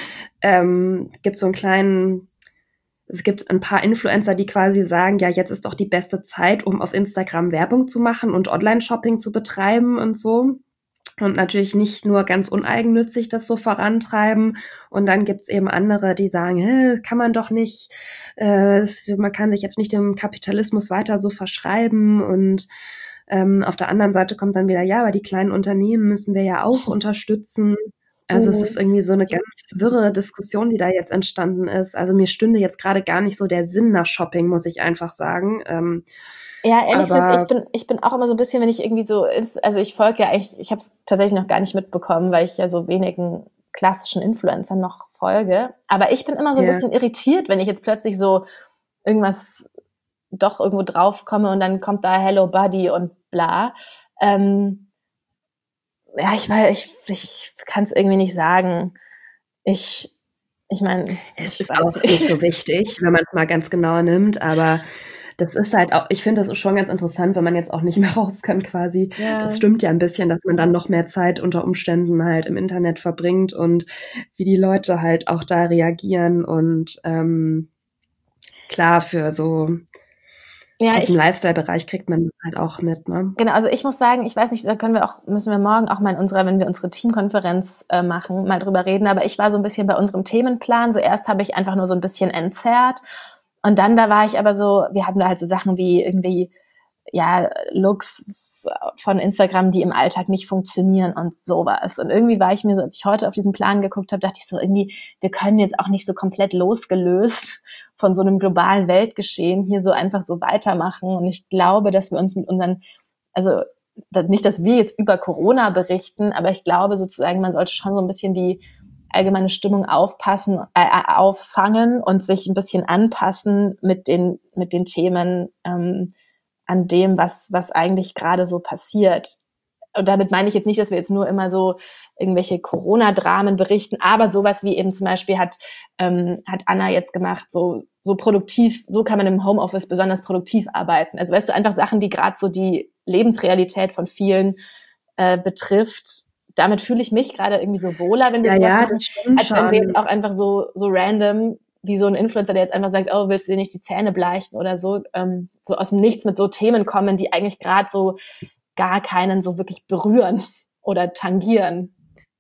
Es gibt ein paar Influencer, die quasi sagen, ja, jetzt ist doch die beste Zeit, um auf Instagram Werbung zu machen und Online-Shopping zu betreiben und so. Und natürlich nicht nur ganz uneigennützig das so vorantreiben. Und dann gibt's eben andere, die sagen, kann man doch nicht, man kann sich jetzt nicht dem Kapitalismus weiter so verschreiben und Auf der anderen Seite kommt dann wieder, ja, aber die kleinen Unternehmen müssen wir ja auch unterstützen. Also es ist irgendwie so eine ganz wirre Diskussion, die da jetzt entstanden ist. Also mir stünde jetzt gerade gar nicht so der Sinn nach Shopping, muss ich einfach sagen. Ja, ehrlich gesagt, ich bin auch immer so ein bisschen, wenn ich irgendwie so ist, also ich folge ja, ich habe es tatsächlich noch gar nicht mitbekommen, weil ich ja so wenigen klassischen Influencern noch folge. Aber ich bin immer so ein bisschen irritiert, wenn ich jetzt plötzlich so irgendwas doch irgendwo drauf komme und dann kommt da Hello Buddy und bla. Ja, ich kann es irgendwie nicht sagen. Ich meine, es ist auch nicht so wichtig, wenn man es mal ganz genau nimmt, aber das ist halt auch, ich finde, das ist schon ganz interessant, wenn man jetzt auch nicht mehr raus kann quasi. Ja. Das stimmt ja ein bisschen, dass man dann noch mehr Zeit unter Umständen halt im Internet verbringt und wie die Leute halt auch da reagieren und klar, für so aus dem Lifestyle-Bereich kriegt man das halt auch mit, ne? Genau, also ich muss sagen, ich weiß nicht, da müssen wir morgen auch mal wenn wir unsere Teamkonferenz machen, mal drüber reden, aber ich war so ein bisschen bei unserem Themenplan, so erst habe ich einfach nur so ein bisschen entzerrt und dann da war ich aber so, wir hatten da halt so Sachen wie irgendwie, ja, Looks von Instagram, die im Alltag nicht funktionieren und sowas. Und irgendwie war ich mir so, als ich heute auf diesen Plan geguckt habe, dachte ich so irgendwie, wir können jetzt auch nicht so komplett losgelöst von so einem globalen Weltgeschehen hier so einfach so weitermachen. Und ich glaube, dass wir uns mit unseren, also nicht, dass wir jetzt über Corona berichten, aber ich glaube sozusagen, man sollte schon so ein bisschen die allgemeine Stimmung auffangen und sich ein bisschen anpassen mit den Themen, an dem, was eigentlich gerade so passiert. Und damit meine ich jetzt nicht, dass wir jetzt nur immer so irgendwelche Corona-Dramen berichten, aber sowas wie eben zum Beispiel hat Anna jetzt gemacht, so produktiv, so kann man im Homeoffice besonders produktiv arbeiten. Also weißt du, einfach Sachen, die gerade so die Lebensrealität von vielen betrifft. Damit fühle ich mich gerade irgendwie so wohler, wenn wir das stimmt als wenn wir jetzt auch einfach so random wie so ein Influencer, der jetzt einfach sagt, oh, willst du dir nicht die Zähne bleichen oder so, so aus dem Nichts mit so Themen kommen, die eigentlich gerade so gar keinen so wirklich berühren oder tangieren.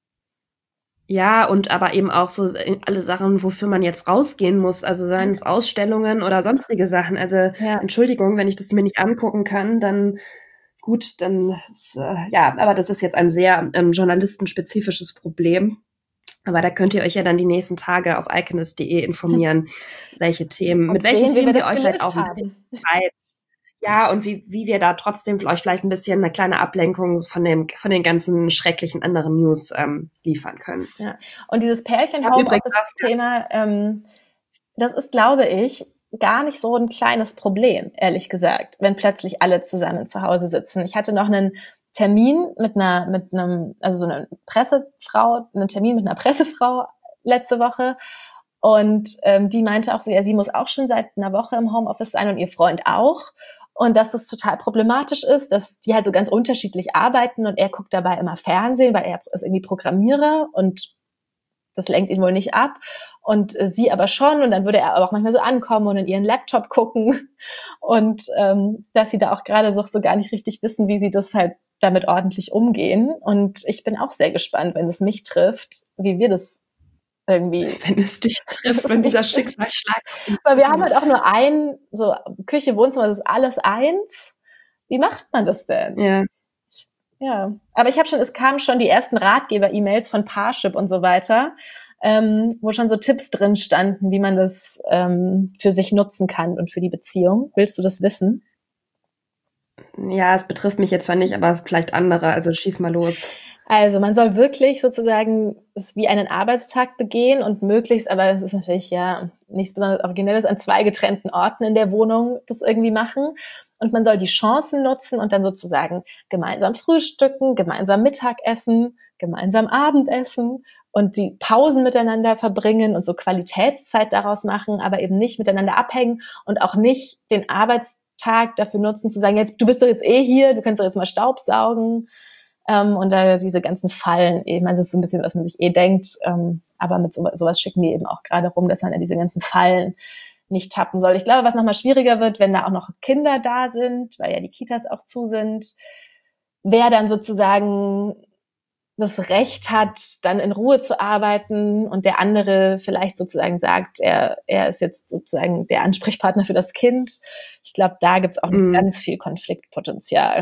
Ja, und aber eben auch so alle Sachen, wofür man jetzt rausgehen muss, also seien es Ausstellungen oder sonstige Sachen. Also Entschuldigung, wenn ich das mir nicht angucken kann, dann gut, dann aber das ist jetzt ein sehr journalistenspezifisches Problem. Aber da könnt ihr euch ja dann die nächsten Tage auf iconist.de informieren, welche Themen, mit welchen Themen wir euch vielleicht auch ein bisschen Zeit, ja, und wie wir da trotzdem euch vielleicht ein bisschen eine kleine Ablenkung von den ganzen schrecklichen anderen News liefern können. Ja. Und dieses Pärchen-Homeoffice-Thema, das ist, glaube ich, gar nicht so ein kleines Problem, ehrlich gesagt, wenn plötzlich alle zusammen zu Hause sitzen. Ich hatte noch einen Termin mit einer Pressefrau letzte Woche und die meinte auch so, ja, sie muss auch schon seit einer Woche im Homeoffice sein und ihr Freund auch und dass das total problematisch ist, dass die halt so ganz unterschiedlich arbeiten und er guckt dabei immer Fernsehen, weil er ist irgendwie Programmierer und das lenkt ihn wohl nicht ab und sie aber schon und dann würde er aber auch manchmal so ankommen und in ihren Laptop gucken und dass sie da auch gerade so gar nicht richtig wissen, wie sie das halt damit ordentlich umgehen und ich bin auch sehr gespannt, wenn es mich trifft, wie wir das irgendwie... Wenn es dich trifft, wenn dieser Schicksalsschlag... Weil wir haben halt auch nur so Küche, Wohnzimmer, das ist alles eins. Wie macht man das denn? Ja. Ja, aber es kamen schon die ersten Ratgeber-E-Mails von Parship und so weiter, wo schon so Tipps drin standen, wie man das für sich nutzen kann und für die Beziehung. Willst du das wissen? Ja, es betrifft mich jetzt zwar nicht, aber vielleicht andere, also schieß mal los. Also man soll wirklich sozusagen es wie einen Arbeitstag begehen und möglichst, aber es ist natürlich ja nichts besonders Originelles, an 2 getrennten Orten in der Wohnung das irgendwie machen. Und man soll die Chancen nutzen und dann sozusagen gemeinsam frühstücken, gemeinsam Mittagessen, gemeinsam Abendessen und die Pausen miteinander verbringen und so Qualitätszeit daraus machen, aber eben nicht miteinander abhängen und auch nicht den Arbeitstag dafür nutzen, zu sagen, jetzt, du bist doch jetzt hier, du kannst doch jetzt mal Staubsaugen. Und da diese ganzen Fallen eben, also es ist so ein bisschen, was man sich denkt, aber mit sowas schicken die eben auch gerade rum, dass man ja diese ganzen Fallen nicht tappen soll. Ich glaube, was nochmal schwieriger wird, wenn da auch noch Kinder da sind, weil ja die Kitas auch zu sind, wer dann sozusagen das Recht hat, dann in Ruhe zu arbeiten und der andere vielleicht sozusagen sagt, er ist jetzt sozusagen der Ansprechpartner für das Kind. Ich glaube, da gibt's auch ganz viel Konfliktpotenzial.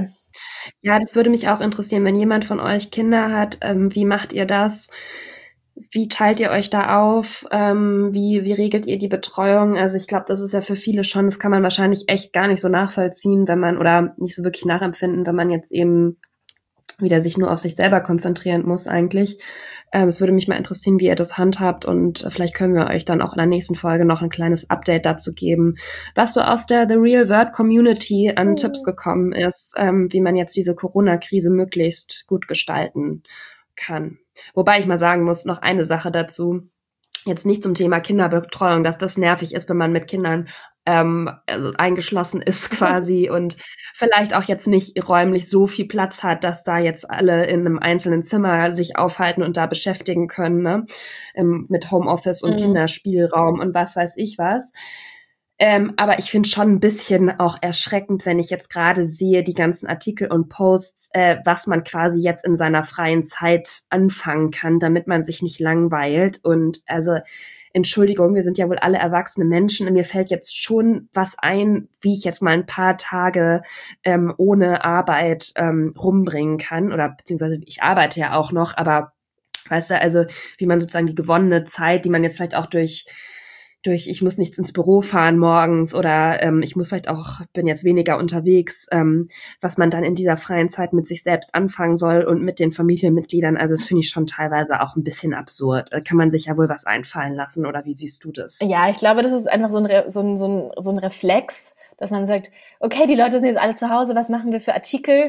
Ja, das würde mich auch interessieren, wenn jemand von euch Kinder hat, wie macht ihr das? Wie teilt ihr euch da auf? Wie regelt ihr die Betreuung? Also ich glaube, das ist ja für viele schon, das kann man wahrscheinlich echt gar nicht so nachvollziehen, wenn man, oder nicht so wirklich nachempfinden, wenn man jetzt eben wieder sich nur auf sich selber konzentrieren muss eigentlich. Es würde mich mal interessieren, wie ihr das handhabt, und vielleicht können wir euch dann auch in der nächsten Folge noch ein kleines Update dazu geben, was so aus der The Real World Community an Tipps gekommen ist, wie man jetzt diese Corona-Krise möglichst gut gestalten kann. Wobei ich mal sagen muss, noch eine Sache dazu, jetzt nicht zum Thema Kinderbetreuung, dass das nervig ist, wenn man mit Kindern also eingeschlossen ist quasi und vielleicht auch jetzt nicht räumlich so viel Platz hat, dass da jetzt alle in einem einzelnen Zimmer sich aufhalten und da beschäftigen können, ne? Mit Homeoffice und Kinderspielraum und was weiß ich was. Aber ich finde schon ein bisschen auch erschreckend, wenn ich jetzt gerade sehe, die ganzen Artikel und Posts, was man quasi jetzt in seiner freien Zeit anfangen kann, damit man sich nicht langweilt. Und also, Entschuldigung, wir sind ja wohl alle erwachsene Menschen. Und mir fällt jetzt schon was ein, wie ich jetzt mal ein paar Tage ohne Arbeit rumbringen kann. Oder beziehungsweise ich arbeite ja auch noch, aber weißt du, also wie man sozusagen die gewonnene Zeit, die man jetzt vielleicht auch durch ich muss nichts ins Büro fahren morgens oder ich muss vielleicht auch, bin jetzt weniger unterwegs, was man dann in dieser freien Zeit mit sich selbst anfangen soll und mit den Familienmitgliedern. Also das finde ich schon teilweise auch ein bisschen absurd. Da kann man sich ja wohl was einfallen lassen, oder wie siehst du das? Ja, ich glaube, das ist einfach so ein Reflex, dass man sagt, okay, die Leute sind jetzt alle zu Hause, was machen wir für Artikel?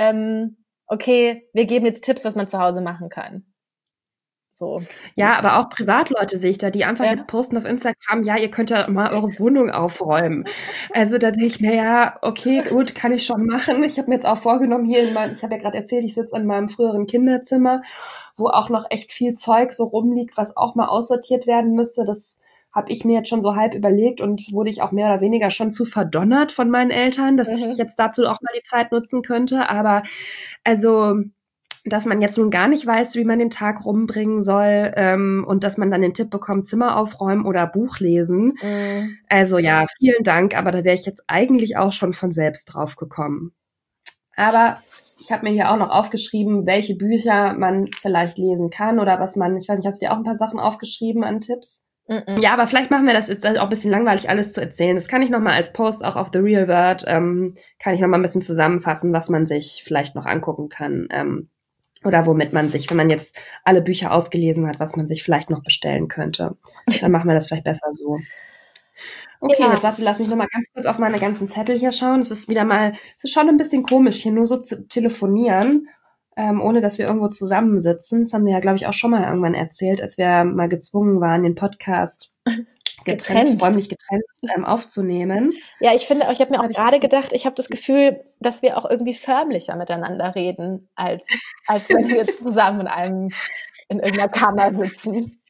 Okay, wir geben jetzt Tipps, was man zu Hause machen kann. So. Ja, aber auch Privatleute sehe ich da, die einfach jetzt posten auf Instagram, ja, ihr könnt ja mal eure Wohnung aufräumen. Also da denke ich mir, ja, okay, gut, kann ich schon machen. Ich habe mir jetzt auch vorgenommen, ich habe ja gerade erzählt, ich sitze in meinem früheren Kinderzimmer, wo auch noch echt viel Zeug so rumliegt, was auch mal aussortiert werden müsste. Das habe ich mir jetzt schon so halb überlegt und wurde ich auch mehr oder weniger schon zu verdonnert von meinen Eltern, dass ich jetzt dazu auch mal die Zeit nutzen könnte. Aber also, dass man jetzt nun gar nicht weiß, wie man den Tag rumbringen soll und dass man dann den Tipp bekommt, Zimmer aufräumen oder Buch lesen. Also ja, vielen Dank, aber da wäre ich jetzt eigentlich auch schon von selbst drauf gekommen. Aber ich habe mir hier auch noch aufgeschrieben, welche Bücher man vielleicht lesen kann oder was man, ich weiß nicht, hast du dir auch ein paar Sachen aufgeschrieben an Tipps? Ja, aber vielleicht machen wir das jetzt auch ein bisschen langweilig, alles zu erzählen. Das kann ich nochmal als Post auch auf The Real World, kann ich nochmal ein bisschen zusammenfassen, was man sich vielleicht noch angucken kann. Oder womit man sich, wenn man jetzt alle Bücher ausgelesen hat, was man sich vielleicht noch bestellen könnte. Dann machen wir das vielleicht besser so. Okay, jetzt warte, lass mich noch mal ganz kurz auf meine ganzen Zettel hier schauen. Es ist schon ein bisschen komisch, hier nur so zu telefonieren, ohne dass wir irgendwo zusammensitzen. Das haben wir ja, glaube ich, auch schon mal irgendwann erzählt, als wir mal gezwungen waren, den Podcast räumlich getrennt aufzunehmen. Ja, ich finde, ich habe mir auch gerade gedacht, ich habe das Gefühl, dass wir auch irgendwie förmlicher miteinander reden, als wenn wir zusammen in irgendeiner Kammer sitzen.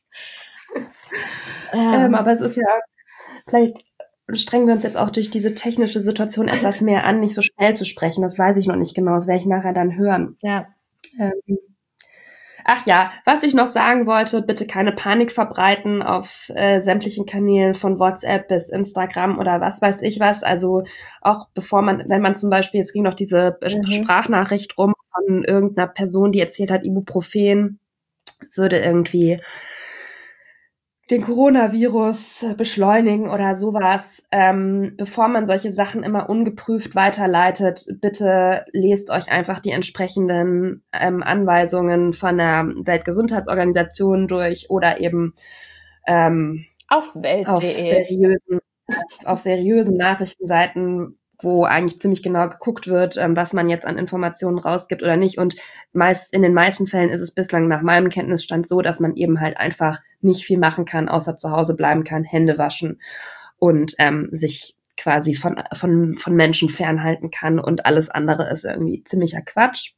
Aber es ist ja, vielleicht strengen wir uns jetzt auch durch diese technische Situation etwas mehr an, nicht so schnell zu sprechen. Das weiß ich noch nicht genau. Das werde ich nachher dann hören. Ja. Ach ja, was ich noch sagen wollte, bitte keine Panik verbreiten auf sämtlichen Kanälen von WhatsApp bis Instagram oder was weiß ich was. Also auch wenn man zum Beispiel, es ging noch diese Sprachnachricht rum von irgendeiner Person, die erzählt hat, Ibuprofen würde irgendwie den Coronavirus beschleunigen oder sowas. Bevor man solche Sachen immer ungeprüft weiterleitet, bitte lest euch einfach die entsprechenden Anweisungen von der Weltgesundheitsorganisation durch oder eben auf Welt.de. Auf seriösen Nachrichtenseiten, wo eigentlich ziemlich genau geguckt wird, was man jetzt an Informationen rausgibt oder nicht. Und in den meisten Fällen ist es bislang nach meinem Kenntnisstand so, dass man eben halt einfach nicht viel machen kann, außer zu Hause bleiben kann, Hände waschen und sich quasi von Menschen fernhalten kann. Und alles andere ist irgendwie ziemlicher Quatsch.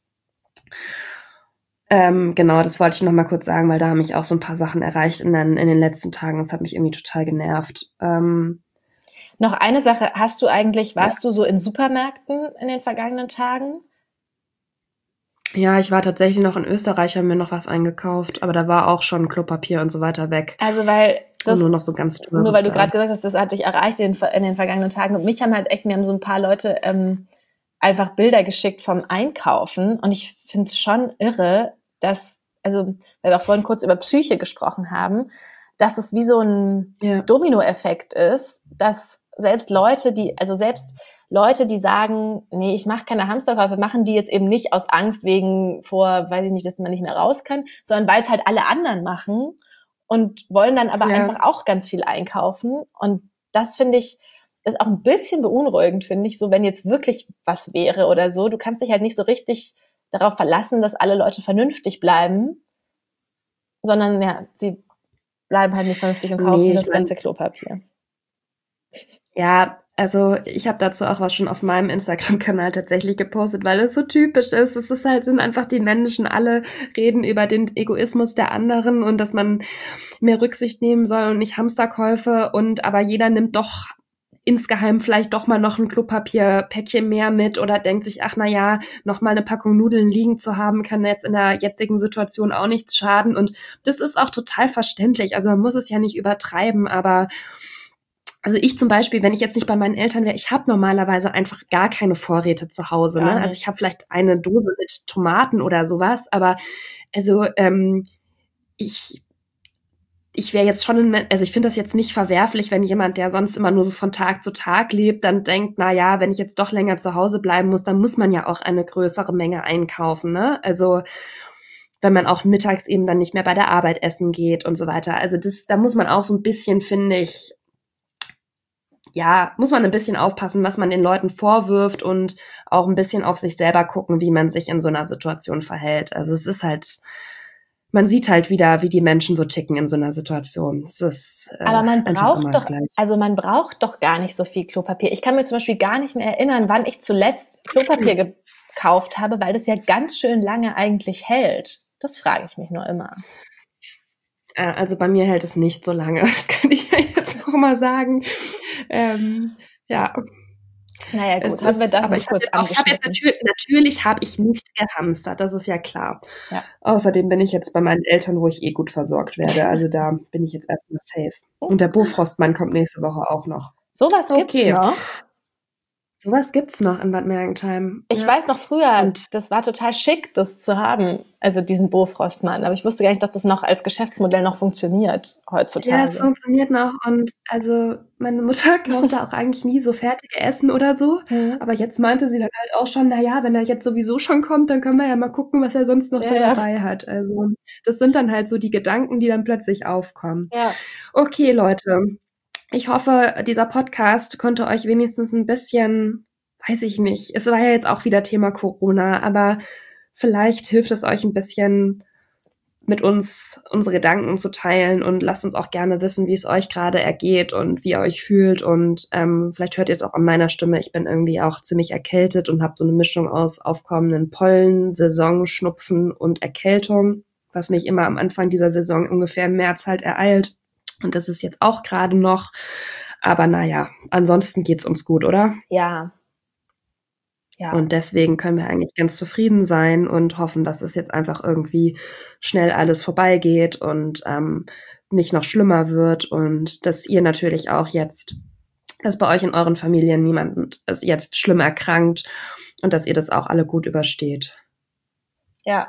Genau, das wollte ich noch mal kurz sagen, weil da haben mich auch so ein paar Sachen erreicht in den letzten Tagen. Das hat mich irgendwie total genervt. Noch eine Sache, warst du so in Supermärkten in den vergangenen Tagen? Ja, ich war tatsächlich noch in Österreich, haben mir noch was eingekauft, aber da war auch schon Klopapier und so weiter weg. Also weil das nur noch so ganz nur weil du gerade gesagt hast, das hat dich erreicht in den vergangenen Tagen. Und mich haben mir haben so ein paar Leute einfach Bilder geschickt vom Einkaufen. Und ich finde es schon irre, dass, also, weil wir auch vorhin kurz über Psyche gesprochen haben, dass es wie so ein Dominoeffekt ist, dass selbst Leute, die sagen, nee, ich mache keine Hamsterkäufe, machen die jetzt eben nicht aus Angst wegen vor, weiß ich nicht, dass man nicht mehr raus kann, sondern weil es halt alle anderen machen und wollen dann aber einfach auch ganz viel einkaufen. Und das finde ich, ist auch ein bisschen beunruhigend, finde ich, so wenn jetzt wirklich was wäre oder so. Du kannst dich halt nicht so richtig darauf verlassen, dass alle Leute vernünftig bleiben, sondern ja, sie bleiben halt nicht vernünftig und kaufen das ganze Klopapier. Ja, also ich habe dazu auch was schon auf meinem Instagram-Kanal tatsächlich gepostet, weil es so typisch ist. Es ist halt, sind einfach die Menschen, alle reden über den Egoismus der anderen und dass man mehr Rücksicht nehmen soll und nicht Hamsterkäufe aber jeder nimmt doch insgeheim vielleicht doch mal noch ein Klopapierpäckchen mehr mit oder denkt sich, ach na ja, noch mal eine Packung Nudeln liegen zu haben, kann jetzt in der jetzigen Situation auch nichts schaden. Und das ist auch total verständlich. Also man muss es ja nicht übertreiben, aber also ich zum Beispiel, wenn ich jetzt nicht bei meinen Eltern wäre, ich habe normalerweise einfach gar keine Vorräte zu Hause. Ne? Also ich habe vielleicht eine Dose mit Tomaten oder sowas, aber also ich wäre jetzt schon, also ich finde das jetzt nicht verwerflich, wenn jemand, der sonst immer nur so von Tag zu Tag lebt, dann denkt, na ja, wenn ich jetzt doch länger zu Hause bleiben muss, dann muss man ja auch eine größere Menge einkaufen, ne? Also wenn man auch mittags eben dann nicht mehr bei der Arbeit essen geht und so weiter. Also da muss man auch so ein bisschen, finde ich, ja, muss man ein bisschen aufpassen, was man den Leuten vorwirft und auch ein bisschen auf sich selber gucken, wie man sich in so einer Situation verhält. Also es ist halt, man sieht halt wieder, wie die Menschen so ticken in so einer Situation. Das ist, aber man braucht doch gar nicht so viel Klopapier. Ich kann mir zum Beispiel gar nicht mehr erinnern, wann ich zuletzt Klopapier gekauft habe, weil das ja ganz schön lange eigentlich hält. Das frage ich mich nur immer. Also bei mir hält es nicht so lange. Das kann ich ja jetzt noch mal sagen. Ja. Naja, gut, haben wir das noch kurz angeschnitten. Natürlich habe ich nicht gehamstert, das ist ja klar. Ja. Außerdem bin ich jetzt bei meinen Eltern, wo ich gut versorgt werde. Also da bin ich jetzt erstmal safe. Und der Bofrostmann kommt nächste Woche auch noch. Sowas gibt's noch? Sowas gibt's noch in Bad Mergentheim. Ich weiß noch früher, das war total schick, das zu haben, also diesen Bofrostmann. Aber ich wusste gar nicht, dass das noch als Geschäftsmodell noch funktioniert heutzutage. Ja, es funktioniert noch und also meine Mutter kauft da auch eigentlich nie so fertige Essen oder so. Aber jetzt meinte sie dann halt auch schon, na ja, wenn er jetzt sowieso schon kommt, dann können wir ja mal gucken, was er sonst noch dabei hat. Also das sind dann halt so die Gedanken, die dann plötzlich aufkommen. Ja. Okay, Leute. Ich hoffe, dieser Podcast konnte euch wenigstens ein bisschen, weiß ich nicht, es war ja jetzt auch wieder Thema Corona, aber vielleicht hilft es euch ein bisschen, mit uns unsere Gedanken zu teilen und lasst uns auch gerne wissen, wie es euch gerade ergeht und wie ihr euch fühlt und vielleicht hört ihr es auch an meiner Stimme, ich bin irgendwie auch ziemlich erkältet und habe so eine Mischung aus aufkommenden Pollen, Saison, Schnupfen und Erkältung, was mich immer am Anfang dieser Saison ungefähr im März halt ereilt. Und das ist jetzt auch gerade noch. Aber naja, ansonsten geht's uns gut, oder? Ja. Und deswegen können wir eigentlich ganz zufrieden sein und hoffen, dass es jetzt einfach irgendwie schnell alles vorbeigeht und nicht noch schlimmer wird und dass ihr natürlich auch jetzt, dass bei euch in euren Familien niemand jetzt schlimm erkrankt und dass ihr das auch alle gut übersteht. Ja.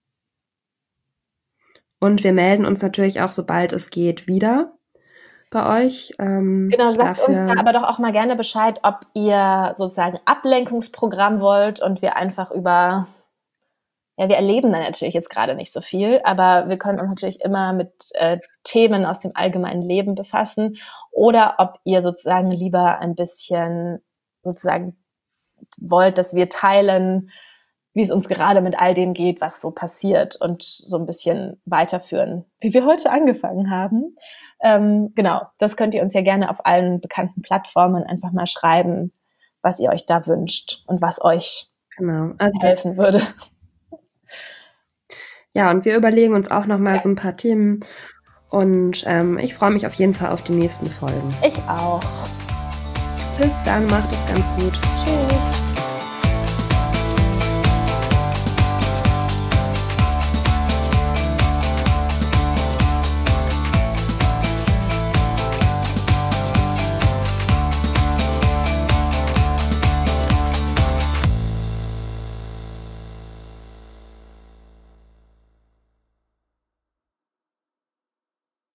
Und wir melden uns natürlich auch, sobald es geht, wieder bei euch. Genau, sagt uns da aber doch auch mal gerne Bescheid, ob ihr sozusagen Ablenkungsprogramm wollt und wir einfach wir erleben da natürlich jetzt gerade nicht so viel, aber wir können uns natürlich immer mit Themen aus dem allgemeinen Leben befassen oder ob ihr sozusagen lieber ein bisschen sozusagen wollt, dass wir teilen, wie es uns gerade mit all dem geht, was so passiert und so ein bisschen weiterführen, wie wir heute angefangen haben. Genau, das könnt ihr uns ja gerne auf allen bekannten Plattformen einfach mal schreiben, was ihr euch da wünscht und was euch helfen würde. Ja, und wir überlegen uns auch nochmal so ein paar Themen und ich freue mich auf jeden Fall auf die nächsten Folgen. Ich auch. Bis dann, macht es ganz gut. Tschüss.